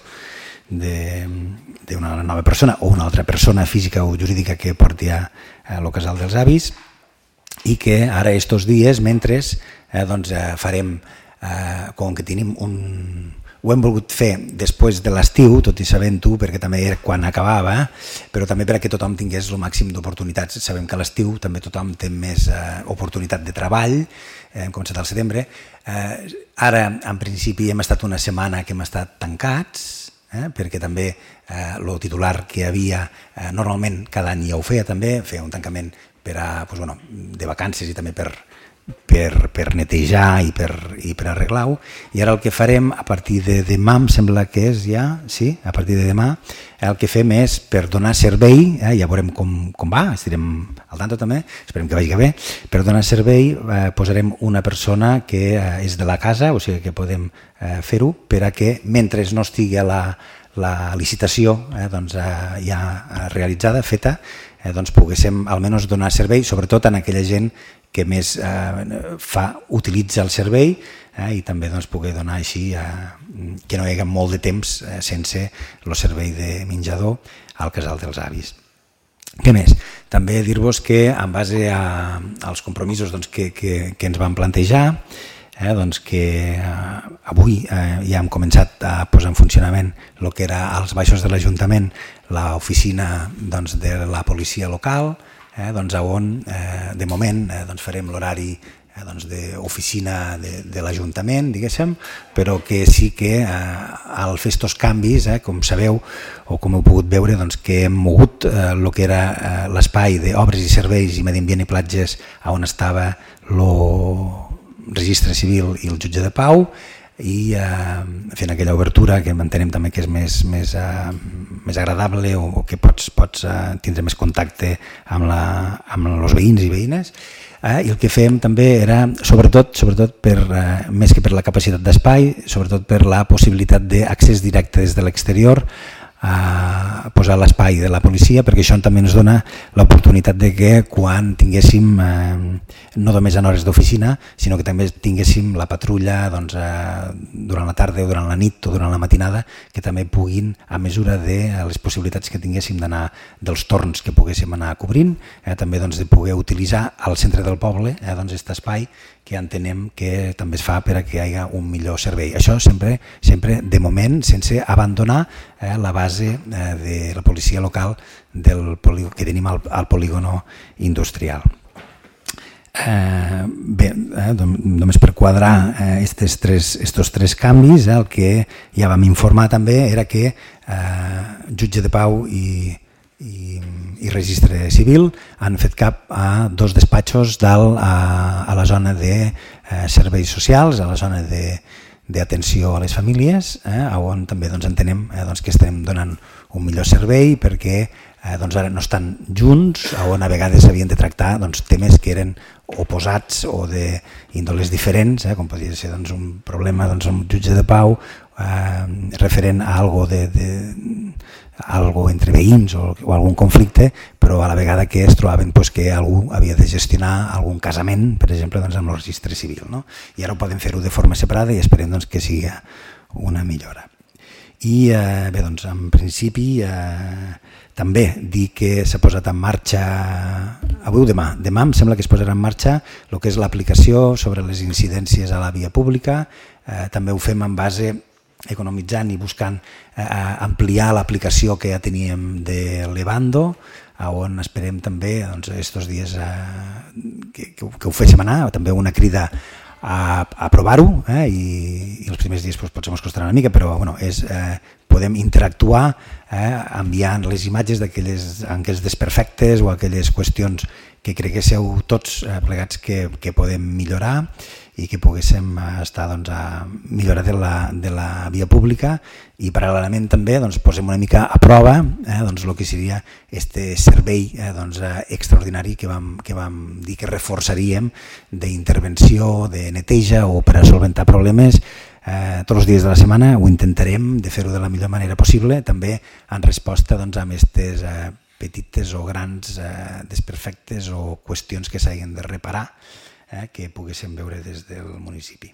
d'una nova persona o una altra persona física o jurídica que porti a, a el casal dels avis i que ara estos dies, mentre eh, doncs, eh, farem, eh, com que tenim un, ho hem volgut fer després de l'estiu, tot i sabent-ho, perquè també era quan acabava, però també perquè tothom tingués el màxim d'oportunitats. Sabem que a l'estiu també tothom té més eh, oportunitat de treball, eh, hem començat al setembre. Eh, ara, en principi, hem estat una setmana que hem estat tancats, Eh, perquè també el eh, titular que hi havia, eh, normalment cada any ja ho feia també, feia un tancament per a, doncs, bueno, de vacances i també per, per, per netejar i per, i per arreglar-ho. I ara el que farem a partir de demà, em sembla que és ja, sí, a partir de demà, el que fem és per donar servei, eh, ja veurem com, com va, estarem al tanto també, esperem que vagi bé, per donar servei eh, posarem una persona que eh, és de la casa, o sigui que podem eh, fer-ho, per a que mentre no estigui a la, la licitació eh, doncs, eh, ja realitzada, feta, eh, doncs poguéssim almenys donar servei, sobretot en aquella gent que més eh, fa, utilitza el servei eh, i també doncs, poder donar així eh, que no hi hagi molt de temps eh, sense el servei de menjador al casal dels avis. Què més? També dir-vos que en base a, als compromisos doncs, que, que, que ens vam plantejar, eh, doncs que eh, avui eh, ja hem començat a posar en funcionament el que era als baixos de l'Ajuntament l'oficina doncs, de la policia local, Eh, doncs on eh, de moment eh, doncs farem l'horari eh, doncs d'oficina de, de l'Ajuntament, diguéssim, però que sí que eh, al fer estos canvis, eh, com sabeu o com heu pogut veure, doncs que hem mogut eh, el que era eh, l'espai d'obres i serveis i medi ambient i platges on estava el registre civil i el jutge de pau, i eh, fent aquella obertura que entenem també que és més, més, eh, més agradable o, o que pots, pots eh, tindre més contacte amb, la, amb els veïns i veïnes. Eh, I el que fèiem també era, sobretot, sobretot per, eh, més que per la capacitat d'espai, sobretot per la possibilitat d'accés directe des de l'exterior, a posar l'espai de la policia, perquè això també ens dona l'oportunitat de que quan tinguéssim, eh, no només en hores d'oficina, sinó que també tinguéssim la patrulla doncs, eh, durant la tarda o durant la nit o durant la matinada, que també puguin, a mesura de les possibilitats que tinguéssim d'anar, dels torns que poguéssim anar cobrint, eh, també doncs, de poder utilitzar al centre del poble eh, doncs, aquest espai que entenem que també es fa per a que hi hagi un millor servei. Això sempre, sempre de moment, sense abandonar eh, la base eh, de la policia local del polígon, que tenim al, al polígono industrial. Eh, bé, eh, només per quadrar eh, estes tres, estos tres canvis, eh, el que ja vam informar també era que eh, jutge de pau i I, i registre civil han fet cap a dos despatxos dalt a, a la zona de eh, serveis socials, a la zona de d'atenció a les famílies, eh, on també doncs, entenem eh, doncs, que estem donant un millor servei perquè eh, doncs, ara no estan junts, on a vegades s'havien de tractar doncs, temes que eren oposats o d'índoles diferents, eh, com podria ser doncs, un problema doncs, amb un jutge de pau eh, referent a algo de, de algo entre veïns o, o algun conflicte, però a la vegada que es trobaven pues, que algú havia de gestionar algun casament, per exemple, doncs, amb el registre civil. No? I ara ho poden fer-ho de forma separada i esperem doncs, que sigui una millora. I eh, bé, doncs, en principi eh, també dir que s'ha posat en marxa avui o demà, demà em sembla que es posarà en marxa el que és l'aplicació sobre les incidències a la via pública, eh, també ho fem en base economitzant i buscant eh, ampliar l'aplicació que ja teníem de Levando, on esperem també doncs, estos dies eh, que, que, que ho féssim anar, també una crida a, a provar-ho eh, i, i els primers dies doncs, potser ens costarà una mica, però bueno, és, eh, podem interactuar eh, enviant les imatges d'aquelles aquells desperfectes o aquelles qüestions que creguéssiu tots eh, plegats que, que podem millorar i que poguéssim estar doncs, a millorar de la, de la via pública i paral·lelament també doncs, posem una mica a prova eh, doncs, el que seria este servei eh, doncs, extraordinari que vam, que vam dir que reforçaríem d'intervenció, de neteja o per a solventar problemes eh, tots els dies de la setmana. Ho intentarem de fer-ho de la millor manera possible, també en resposta doncs, a aquestes eh, petites o grans eh, desperfectes o qüestions que s'hagin de reparar Eh, que poguéssim veure des del municipi.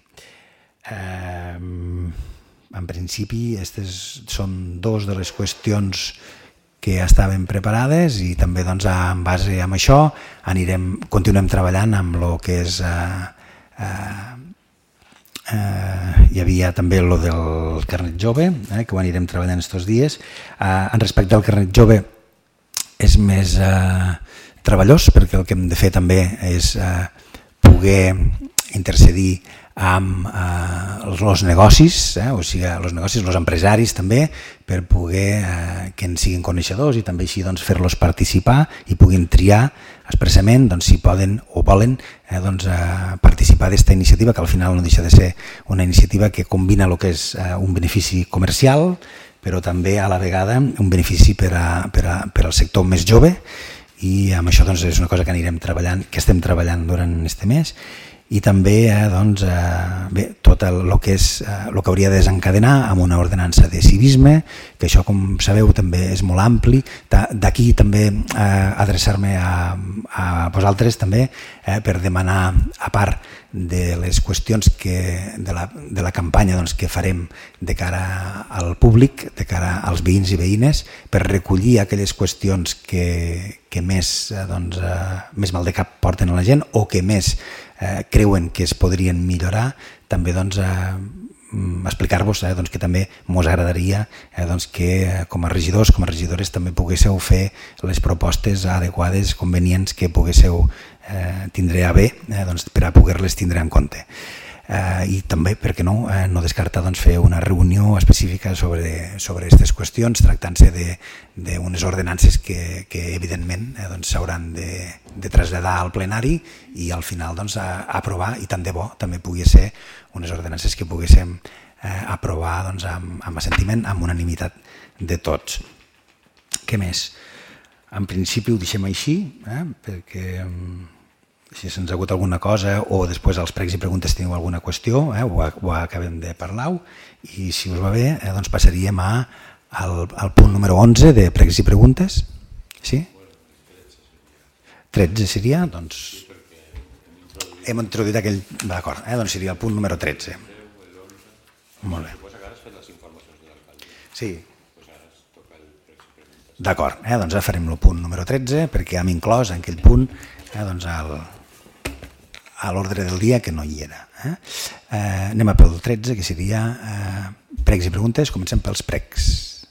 Eh, en principi, aquestes són dos de les qüestions que estaven preparades i també doncs, en base a això anirem, continuem treballant amb el que és eh, eh, eh, hi havia també el del carnet jove, eh, que ho anirem treballant estos dies. Eh, en respecte al carnet jove és més eh, treballós, perquè el que hem de fer també és eh, poder intercedir amb eh, els negocis, eh, o sigui, els negocis, els empresaris també, per poder eh, que en siguin coneixedors i també així doncs, fer-los participar i puguin triar expressament doncs, si poden o volen eh, doncs, eh, participar d'esta iniciativa, que al final no deixa de ser una iniciativa que combina el que és eh, un benefici comercial, però també a la vegada un benefici per, a, per, a, per al sector més jove, i amb això doncs, és una cosa que anirem treballant, que estem treballant durant este mes. I també eh, doncs, eh, bé, tot el, el, que és, eh, el que hauria de desencadenar amb una ordenança de civisme, que això com sabeu també és molt ampli. D'aquí també eh, adreçar-me a, a vosaltres també eh, per demanar, a part de les qüestions que, de, la, de la campanya doncs, que farem de cara al públic, de cara als veïns i veïnes, per recollir aquelles qüestions que, que més, eh, doncs, eh, més mal de cap porten a la gent o que més Eh, creuen que es podrien millorar, també doncs, eh, explicar-vos eh, doncs, que també mos agradaria eh, doncs, que eh, com a regidors, com a regidores també poguésseu fer les propostes adequades, convenients que poguésseu eh, tindre a bé eh, doncs, per a poder-les tindre en compte. Eh, i també, per què no, eh, no descartar doncs, fer una reunió específica sobre sobre aquestes qüestions, tractant-se d'unes ordenances que, que evidentment eh, doncs, s'hauran de, de traslladar al plenari i al final doncs, a, a aprovar, i tant de bo també pugui ser unes ordenances que poguéssim eh, aprovar doncs, amb, amb assentiment, amb unanimitat de tots. Què més? En principi ho deixem així, eh, perquè si se'ns ha hagut alguna cosa o després als pregs i preguntes teniu alguna qüestió, eh, ho, ho acabem de parlar, i si us va bé eh, doncs passaríem a, al, al punt número onze de pregs i preguntes. Sí? tretze seria, doncs hem introduït aquell, d'acord, eh, doncs seria el punt número tretze. Molt bé. Sí. D'acord, eh, doncs ara farem el punt número tretze perquè hem inclòs en aquell punt eh, doncs el a l'ordre del dia que no hi era. Eh? Eh, anem a pel tretze, que seria eh, pregs i preguntes. Comencem pels pregs.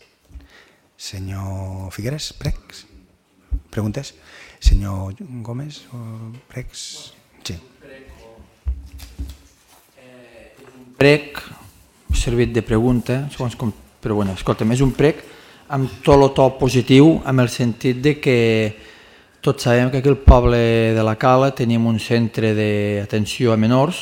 Senyor Figueres, pregs? Preguntes? Senyor Gómez, pregs? Sí.
Un prec servit de pregunta, segons com, però bueno, escolta'm, és un prec amb tot el to positiu, amb el sentit de que tots sabem que aquí al poble de la Cala tenim un centre d'atenció a menors.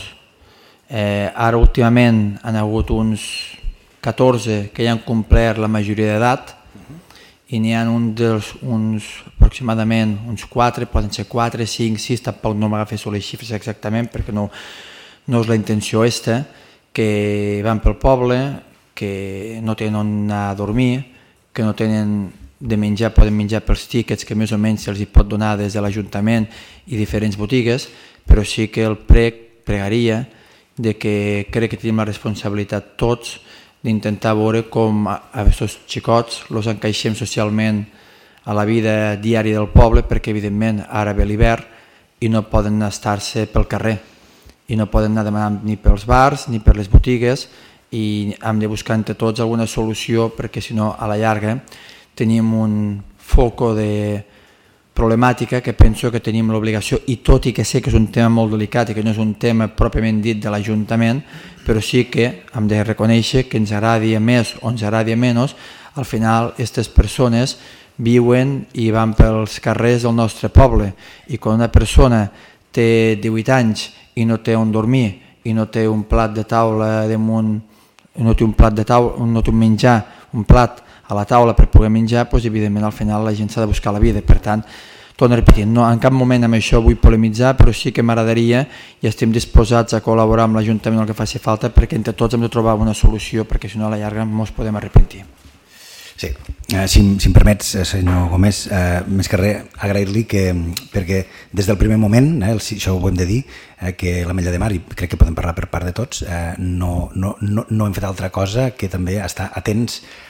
Eh, ara últimament han hagut uns catorze que ja han complert la majoria d'edat i n'hi ha un dels, uns, aproximadament uns quatre, poden ser quatre, cinc, sis, tampoc no m'agafés les xifres exactament perquè no, no és la intenció esta, que van pel poble, que no tenen on anar a dormir, que no tenen de menjar, poden menjar pels tíquets que més o menys se'ls pot donar des de l'Ajuntament i diferents botigues, però sí que el prec pregaria de que crec que tenim la responsabilitat tots d'intentar veure com a aquests xicots els encaixem socialment a la vida diària del poble, perquè evidentment ara ve l'hivern i no poden estar-se pel carrer i no poden anar demanant ni pels bars ni per les botigues, i hem de buscar entre tots alguna solució, perquè si no a la llarga tenim un foco de problemàtica que penso que tenim l'obligació, i tot i que sé que és un tema molt delicat i que no és un tema pròpiament dit de l'Ajuntament, però sí que hem de reconèixer que ens agradi més o ens agradi menys, al final aquestes persones viuen i van pels carrers del nostre poble, i quan una persona té divuit anys i no té on dormir i no té un plat de taula damunt, no té un plat de taula, no té un menjar, un plat a la taula per poder menjar, doncs evidentment al final la gent s'ha de buscar la vida. Per tant, torno a repetir, no, en cap moment amb això vull polemitzar, però sí que m'agradaria i estem disposats a col·laborar amb l'Ajuntament el que faci falta, perquè entre tots hem de trobar una solució, perquè si no a la llarga no ens podem arrepentir.
Sí, eh, si, si em permets, senyor Gómez, eh, més que res agrair-li que, perquè des del primer moment, eh, el, això ho hem de dir, eh, que l'Ametlla de Mar, i crec que podem parlar per part de tots, eh, no, no, no, no hem fet altra cosa que també estar atents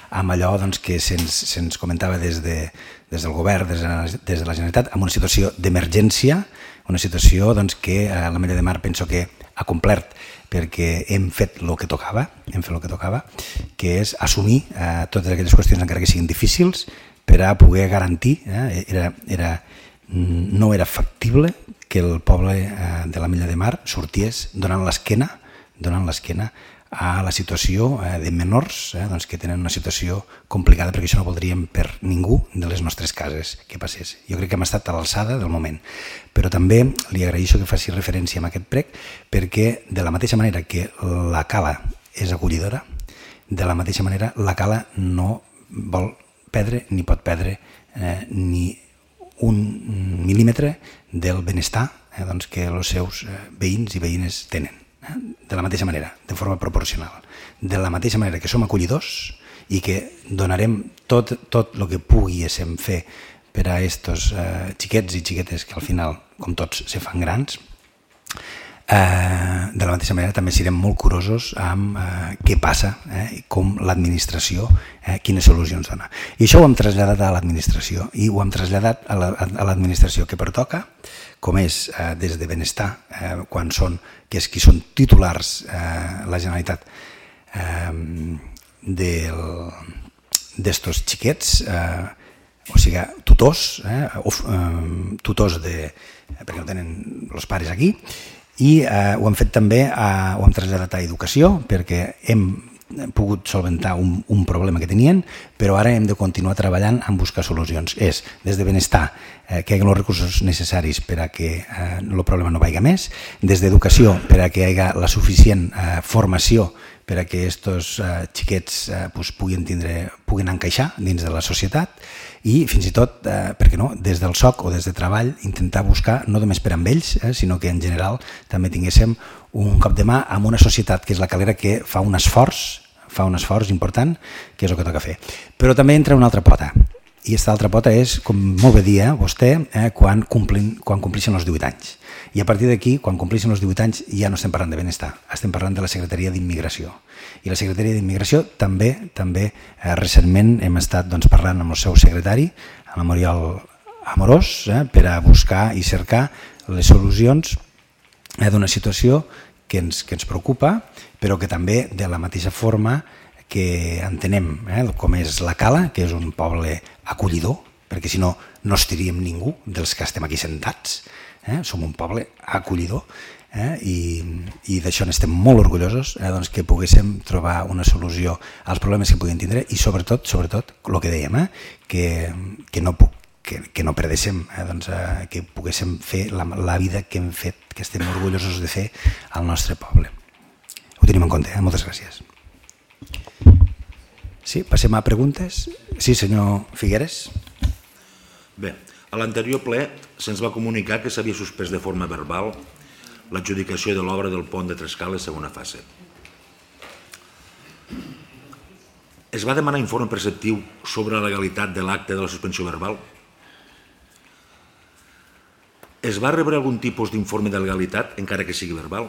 amb allò doncs, que se'ns se comentava des, de, des del govern, des de, des de la Generalitat, amb una situació d'emergència, una situació doncs, que a l'Ametlla de Mar penso que ha complert perquè hem fet el que tocava, hem fet el que tocava, que és assumir eh, totes aquelles qüestions encara que siguin difícils per a poder garantir, eh, era, era, no era factible que el poble eh, de l'Ametlla de Mar sorties donant l'esquena, donant l'esquena a la situació eh, de menors eh, doncs, que tenen una situació complicada, perquè això no voldríem per ningú de les nostres cases que passés. Jo crec que hem estat a l'alçada del moment, però també li agraeixo que faci referència a aquest prec, perquè de la mateixa manera que la cala és acollidora, de la mateixa manera la cala no vol perdre ni pot perdre eh, ni un mil·límetre del benestar eh, doncs, que els seus eh, veïns i veïnes tenen. De la mateixa manera, de forma proporcional. De la mateixa manera que som acollidors i que donarem tot, tot el que puguéssim fer per a estos eh, xiquets i xiquetes que al final, com tots, se fan grans, eh, de la mateixa manera també serem molt curosos amb eh, què passa, eh, com l'administració, eh, quines solucions dona. I això ho hem traslladat a l'administració i ho hem traslladat a l'administració que pertoca, com és eh, des de benestar, eh, quan són, que és qui són titulars eh, la Generalitat eh, d'estos xiquets, eh, o sigui, tutors, eh, of, eh, tutors de, perquè no tenen els pares aquí, i eh, ho hem fet també, a, ho hem traslladat a educació, perquè hem pogut solventar un, un problema que tenien, però ara hem de continuar treballant en buscar solucions. És, des de benestar, eh, que hi hagi els recursos necessaris per a que eh, el problema no vaiga més, des d'educació, per a que hi hagi la suficient eh, formació per a que aquests eh, xiquets eh, pues, puguin, tindre, puguin encaixar dins de la societat i fins i tot, eh, per què no, des del S O C o des de treball, intentar buscar, no només per amb ells, eh, sinó que en general també tinguéssim un cop de mà amb una societat que és la calera que fa un esforç, fa un esforç important, que és el que toca fer. Però també entra una altra pota, i aquesta altra pota és, com molt bé dia vostè, eh, quan, complin, quan complixen els divuit anys. I a partir d'aquí, quan complixen els divuit anys, ja no estem parlant de benestar, estem parlant de la Secretaria d'Immigració. I la Secretaria d'Immigració també, també eh, recentment hem estat doncs, parlant amb el seu secretari, amb Moriol Amorós, eh, per a buscar i cercar les solucions eh, d'una situació que ens, que ens preocupa, però que també de la mateixa forma que entenem eh, com és la Cala, que és un poble acollidor, perquè si no, no estiríem ningú dels que estem aquí sentats, eh? Som un poble acollidor, eh? i, i d'això n'estem molt orgullosos, eh? doncs que poguéssim trobar una solució als problemes que puguin tindre i sobretot, sobretot, el que dèiem, eh? que, que no puc que, que no perdéssim, eh, doncs, eh, que poguéssim fer la, la vida que hem fet, que estem orgullosos de fer al nostre poble. Ho tenim en compte, eh? Moltes gràcies. Sí, passem a preguntes. Sí, senyor Figueres.
Bé, a l'anterior ple se'ns va comunicar que s'havia suspès de forma verbal l'adjudicació de l'obra del pont de Trescales segona fase. Es va demanar informe preceptiu sobre la legalitat de l'acte de la suspensió verbal? Es va rebre algun tipus d'informe de legalitat, encara que sigui verbal?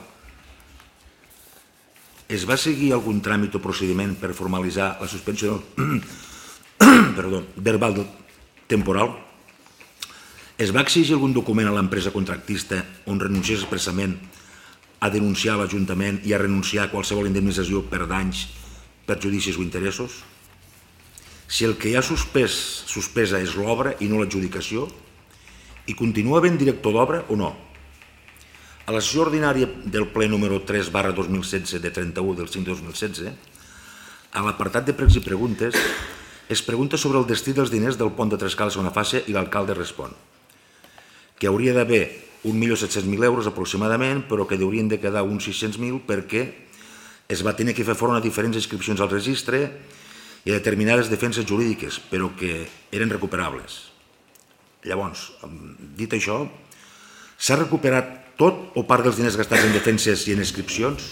Es va seguir algun tràmit o procediment per formalitzar la suspensió perdó, verbal temporal? Es va exigir algun document a l'empresa contractista on renunciés expressament a denunciar l'Ajuntament i a renunciar a qualsevol indemnització per danys, perjudicis o interessos? Si el que hi ha suspès, suspesa és l'obra i no l'adjudicació, i continua havent director d'obra o no? A la sessió ordinària del ple número tres barra dos mil setze de trenta-u del cinc de dos mil setze, a l'apartat de pregs i preguntes, es pregunta sobre el destí dels diners del pont de Trescales segona fase i l'alcalde respon que hauria d'haver un milió set-cents mil euros aproximadament, però que haurien de quedar uns sis-cents mil perquè es va tenir que fer fora a diferents inscripcions al registre i a determinades defenses jurídiques, però que eren recuperables. Llavors, dit això, s'ha recuperat tot o part dels diners gastats en defenses i en inscripcions?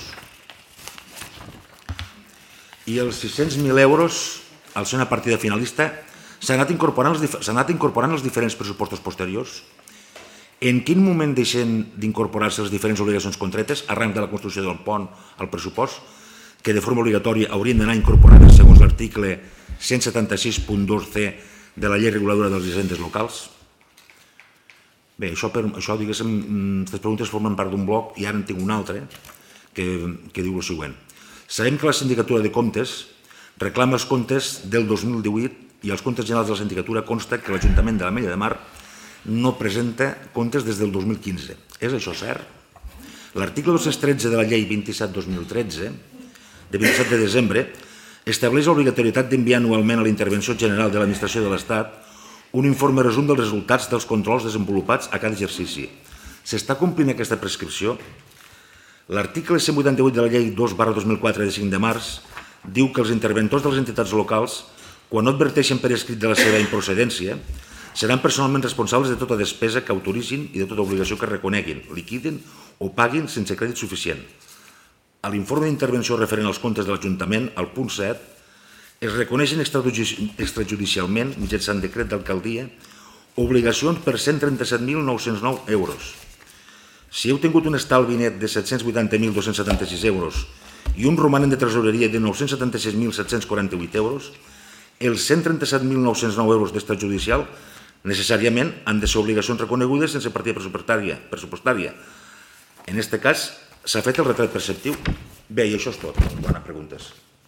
I els sis-cents mil euros, al ser una partida finalista, s'han anat incorporant els, s'han anat incorporant els diferents pressupostos posteriors? En quin moment deixen d'incorporar-se les diferents obligacions contretes arran de la construcció del pont al pressupost, que de forma obligatòria haurien d'anar incorporades segons l'article cent setanta-sis punt dos ce de la llei reguladora de les hisendes locals? Bé, això, per, això diguéssim, aquestes preguntes formen part d'un bloc i ara en tinc un altre que, que diu el següent. Sabem que la Sindicatura de Comptes reclama els comptes del dos mil divuit i als comptes generals de la Sindicatura consta que l'Ajuntament de l'Ametlla de Mar no presenta comptes des del dos mil quinze. És això cert? L'article dos-cents tretze de la llei vint-i-set dos mil tretze, de vint-i-set de desembre, estableix l'obligatorietat d'enviar anualment a la Intervenció General de l'Administració de l'Estat un informe resum dels resultats dels controls desenvolupats a cada exercici. S'està complint aquesta prescripció? L'article cent vuitanta-vuit de la llei dos barra dos mil quatre de cinc de març diu que els interventors de les entitats locals, quan no adverteixen per escrit de la seva improcedència, seran personalment responsables de tota despesa que autoritzin i de tota obligació que reconeguin, liquiden o paguin sense crèdit suficient. A l'informe d'intervenció referent als comptes de l'Ajuntament, al punt set, es reconeixen extrajudicialment, mitjançant decret d'alcaldia, obligacions per cent trenta-set mil nou-cents nou euros. Si heu tingut un estalvi net de set-cents vuitanta mil dos-cents setanta-sis euros i un romanent de tresoreria de nou-cents setanta-sis mil set-cents quaranta-vuit euros, els cent trenta-set mil nou-cents nou euros d'extrajudicial necessàriament han de ser obligacions reconegudes sense partida pressupostària. pressupostària. En aquest cas, s'ha fet el retrat perceptiu? Bé, i això és tot, quan a preguntes.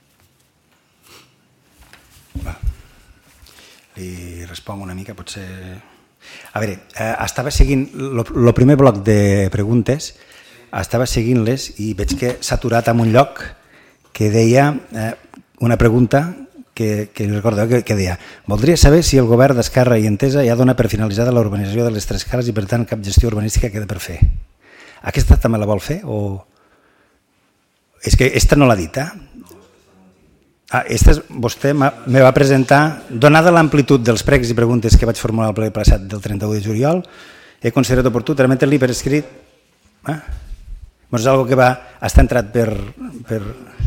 Va. Li responc una mica, potser... A veure, eh, estava seguint el primer bloc de preguntes, estava seguint-les i veig que s'ha aturat en un lloc que deia eh, una pregunta que, que recordo que, que deia: voldria saber si el govern d'Esquerra i Entesa ja dona per finalitzada la urbanització de les Tres Cares i per tant cap gestió urbanística queda per fer. Aquesta també la vol fer o...? És que esta no l'ha dit, eh? Ah, esta vostè me va presentar, donada l'amplitud dels pregs i preguntes que vaig formular al ple passat del trenta-u de juliol, he considerat oportú trametre-li per escrit. Eh? És algo que va estar entrat per... per...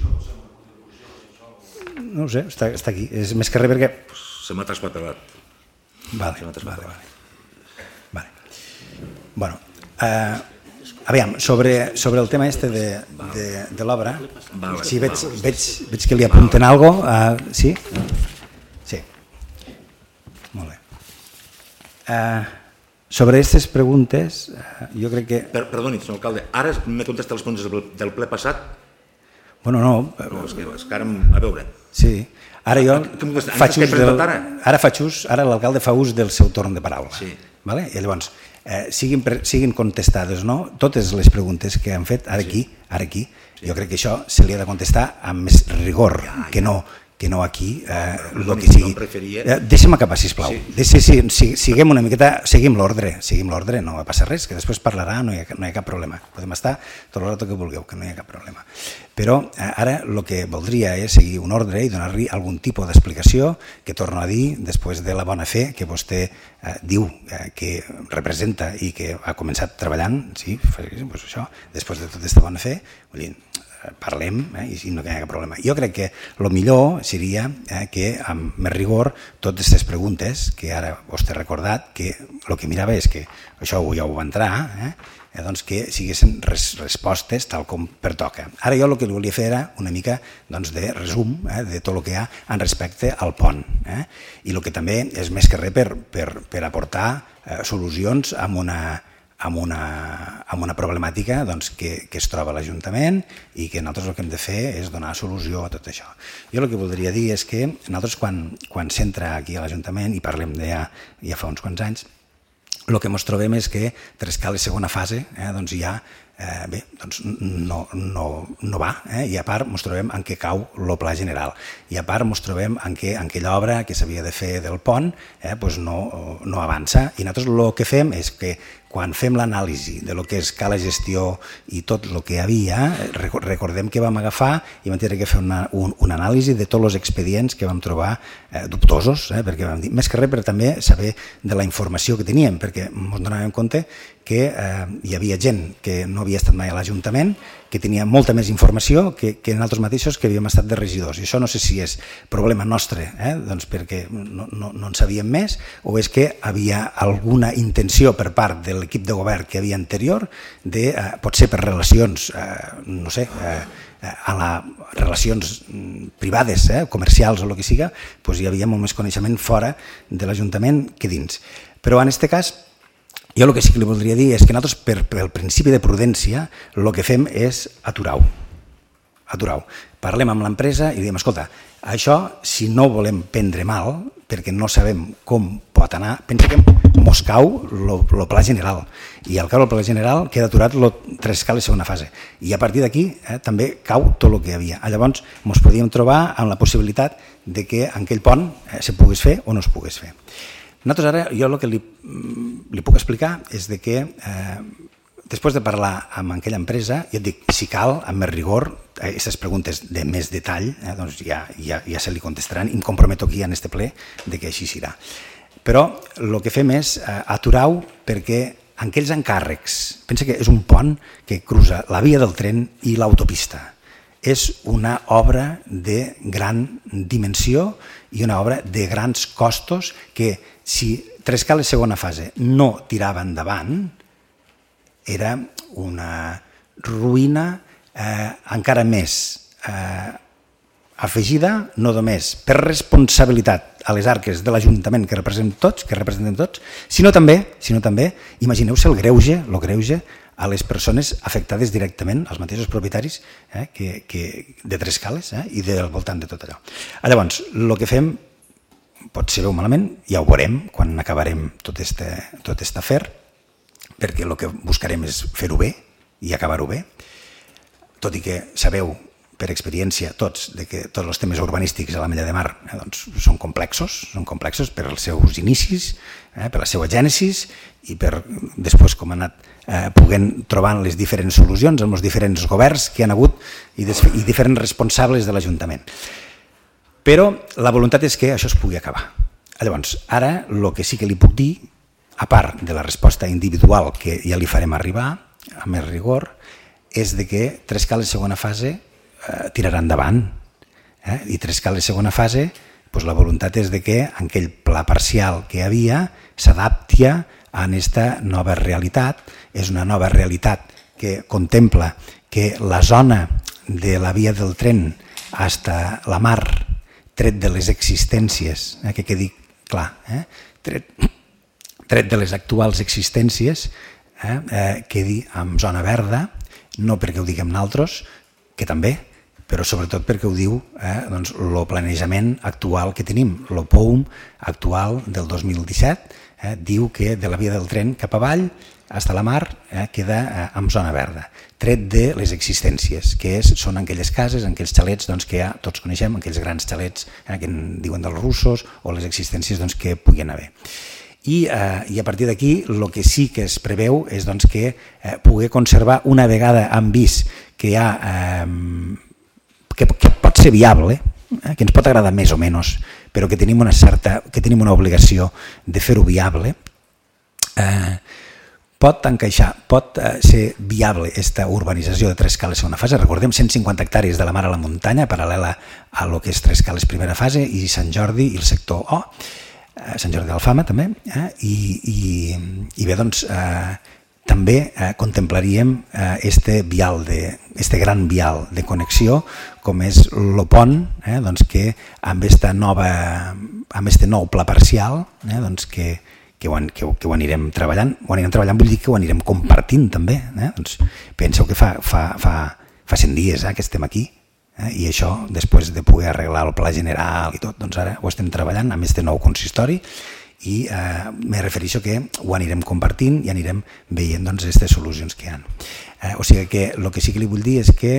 No ho sé, està, està aquí. És més que res perquè...
Se m'ha traspapelat.
Vale, vale, vale. vale. Bueno, eh, aviam, sobre, sobre el tema este de, de, de l'obra, si veig, veig, veig que li apunten alguna cosa, uh, sí? Sí. Molt bé. Uh, sobre aquestes preguntes, uh, jo crec que...
Per, perdoni, senyor alcalde, ara me contesta les preguntes del, del ple passat?
Bueno, no.
No, és que, és que ara, a veure...
Sí, ara jo faig ús del,
ara?
ara faig ús, ara l'alcalde fa ús del seu torn de paraula.
Sí.
Vale? I llavors, eh, siguin, siguin contestades, no? Totes les preguntes que han fet ara aquí, ara aquí, sí. Jo crec que això se li ha de contestar amb més rigor, ja, ja. que no que no aquí, eh, el que sigui. Eh, deixa'm acabar, sisplau. Sí. Deixa, sí, sí, siguem una miqueta, seguim l'ordre, seguim l'ordre, no va passar res, que després parlarà, no hi ha, no hi ha cap problema. Podem estar tot el rato que vulgueu, que no hi ha cap problema. Però eh, ara el que voldria és seguir un ordre i donar-li algun tipus d'explicació que torno a dir després de la bona fe que vostè eh, diu eh, que representa i que ha començat treballant, sí, doncs això, després de tota aquesta bona fe, vull dir, parlem eh, i no hi ha cap problema. Jo crec que el millor seria eh, que amb més rigor totes aquestes preguntes que ara vostè ha recordat, que el que mirava és que això ja ho va entrar, eh, eh, doncs que siguessin res, respostes tal com pertoca. Ara jo el que volia fer era una mica doncs, de resum eh, de tot el que hi ha en respecte al pont. Eh, I el que també és més que res per, per, per aportar eh, solucions amb una amb una, amb una problemàtica doncs, que, que es troba a l'Ajuntament i que nosaltres el que hem de fer és donar solució a tot això. Jo el que voldria dir és que nosaltres quan, quan s'entra aquí a l'Ajuntament i parlem de ja, ja fa uns quants anys, el que ens trobem és que Trescales segona fase eh, doncs ja eh, bé, doncs no, no, no va eh, i a part ens trobem en què cau el pla general i a part ens trobem en què en aquella obra que s'havia de fer del pont eh, doncs no, no avança i nosaltres el que fem és que quan fem l'anàlisi de lo que és cala gestió i tot el que hi havia, recordem que vam agafar i vam tenir que fer una, un, una anàlisi de tots els expedients que vam trobar eh, dubtosos, eh, perquè vam dir, més que res per també saber de la informació que teníem, perquè ens donàvem compte que eh, hi havia gent que no havia estat mai a l'Ajuntament, que tenia molta més informació que, que nosaltres mateixos que havíem estat de regidors. I això no sé si és problema nostre, eh? doncs perquè no, no, no en sabíem més, o és que havia alguna intenció per part de l'equip de govern que havia anterior, de, eh, potser per relacions, eh, no sé, eh, a les relacions privades, eh, comercials o el que siga, doncs hi havia molt més coneixement fora de l'Ajuntament que dins. Però en aquest cas, jo el que sí que li voldria dir és que nosaltres, per, pel principi de prudència, el que fem és aturar-ho. Aturar-ho. Parlem amb l'empresa i diem, escolta, això, si no volem prendre mal, perquè no sabem com pot anar, pensa que mos cau el pla general, i al caure el pla general queda aturat el tres escales segona fase, i a partir d'aquí eh, també cau tot el que hi havia. Llavors, ens podíem trobar amb la possibilitat de que en aquell pont eh, se pogués fer o no es pogués fer. Nosaltres ara, jo el que li, li puc explicar és de que eh, després de parlar amb aquella empresa, jo et dic, si cal, amb més rigor, aquestes preguntes de més detall, eh, doncs ja, ja, ja se li contestaran, i em comprometo aquí en este ple de que així serà. Però el que fem és eh, aturar-ho perquè en aquells encàrrecs, pensa que és un pont que cruza la via del tren i l'autopista. És una obra de gran dimensió i una obra de grans costos que si Trescales segona fase no tirava endavant, era una ruïna eh, encara més eh, afegida, no només per responsabilitat a les arques de l'Ajuntament que representem tots, que representem tots, sinó també, sinó també, imagineu-se el greuge, el greuge a les persones afectades directament, als mateixos propietaris eh, que, que de Trescales eh, i del voltant de tot allò. Llavors, el que fem, pot ser bé o malament, ja ho veurem quan acabarem tot este, tot este afer, perquè el que buscarem és fer-ho bé i acabar-ho bé, tot i que sabeu per experiència tots de que tots els temes urbanístics a la Mella de Mar eh, doncs, són complexos, són complexos per als seus inicis, eh, per la seva gènesis i per després com ha anat eh, puguent trobant les diferents solucions amb els diferents governs que han hagut i, des, i diferents responsables de l'Ajuntament. Però la voluntat és que això es pugui acabar. Llavors, ara el que sí que li puc dir, a part de la resposta individual que ja li farem arribar, amb més rigor, és de que Trescales segona fase eh, tirarà endavant. Eh? I Trescales segona fase, doncs la voluntat és de que aquell pla parcial que hi havia s'adapti a aquesta nova realitat. És una nova realitat que contempla que la zona de la via del tren fins a la mar, tret de les existències, eh, que quedi clar, eh, tret... tret de les actuals existències, eh, eh, quedi en zona verda, no perquè ho diguem nosaltres, que també, però sobretot perquè ho diu eh, doncs, el planejament actual que tenim. El P O U M actual del dos mil disset eh, diu que de la via del tren cap avall, fins a la mar, eh, queda eh, en zona verda, tret de les existències, que és, són aquelles cases, aquells xalets doncs, que ja tots coneixem, aquells grans xalets eh, que en diuen dels russos, o les existències doncs, que puguin haver. I, eh, i a partir d'aquí el que sí que es preveu és doncs, que eh, pugui conservar una vegada han vist que, ha, eh, que, que pot ser viable, eh, que ens pot agradar més o menys, però que tenim una certa, que tenim una obligació de fer-ho viable, eh, pot encaixar, pot eh, ser viable aquesta urbanització de Trescales segona fase. Recordem cent cinquanta hectàrees de la mar a la muntanya, paral·lela a lo que és Trescales primera fase i Sant Jordi i el sector O, Sant Jordi d'Alfama també, eh? I, i, i bé, doncs, eh, també eh, contemplaríem eh, este vial de, este gran vial de connexió com és el pont, eh, doncs que amb esta nova, amb este nou pla parcial, eh, doncs que, que, ho, que, que ho anirem treballant, ho anirem treballant vull dir que ho anirem compartint també, eh? Doncs penseu que fa, fa, fa, fa cent dies eh, que estem aquí, Eh, i això, després de poder arreglar el pla general i tot, doncs ara ho estem treballant amb este nou consistori i eh, me refereixo que ho anirem compartint i anirem veient doncs aquestes solucions que hi ha. Eh, o sigui que el que sí que li vull dir és que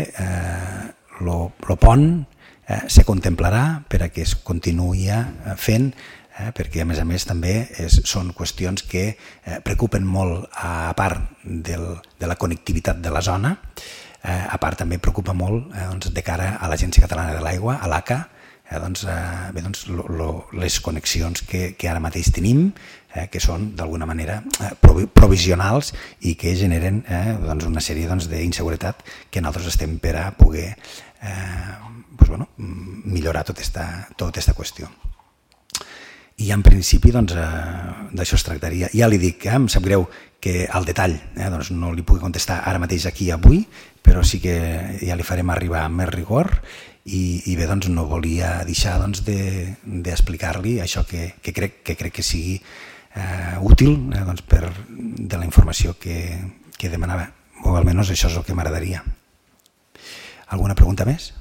el eh, pont eh, se contemplarà per a que es continuï fent, eh, perquè a més a més també és, són qüestions que eh, preocupen molt a part del, de la connectivitat de la zona. Eh, a part també preocupa molt eh, doncs, de cara a l'Agència Catalana de l'Aigua, a l'A C A, eh, doncs, eh, bé, doncs, lo, lo, les connexions que, que ara mateix tenim, eh, que són d'alguna manera eh, provisionals i que generen eh, doncs, una sèrie doncs, d'inseguretat que nosaltres estem per a poder eh, doncs, bueno, millorar tota esta, tota esta qüestió. i en principi doncs, eh, d'això es tractaria. Ja li dic, eh, em sap greu que al detall eh, doncs no li pugui contestar ara mateix aquí avui, però sí que ja li farem arribar amb més rigor i, i bé, doncs no volia deixar doncs, d'explicar-li de, això que, que, crec, que crec que sigui eh, útil eh, doncs, per, de la informació que, que demanava, o almenys això és el que m'agradaria. Alguna pregunta més?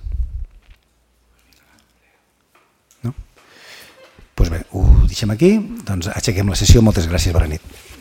No? Doncs bé, ho deixem aquí, doncs aixequem la sessió. Moltes gràcies, bona nit.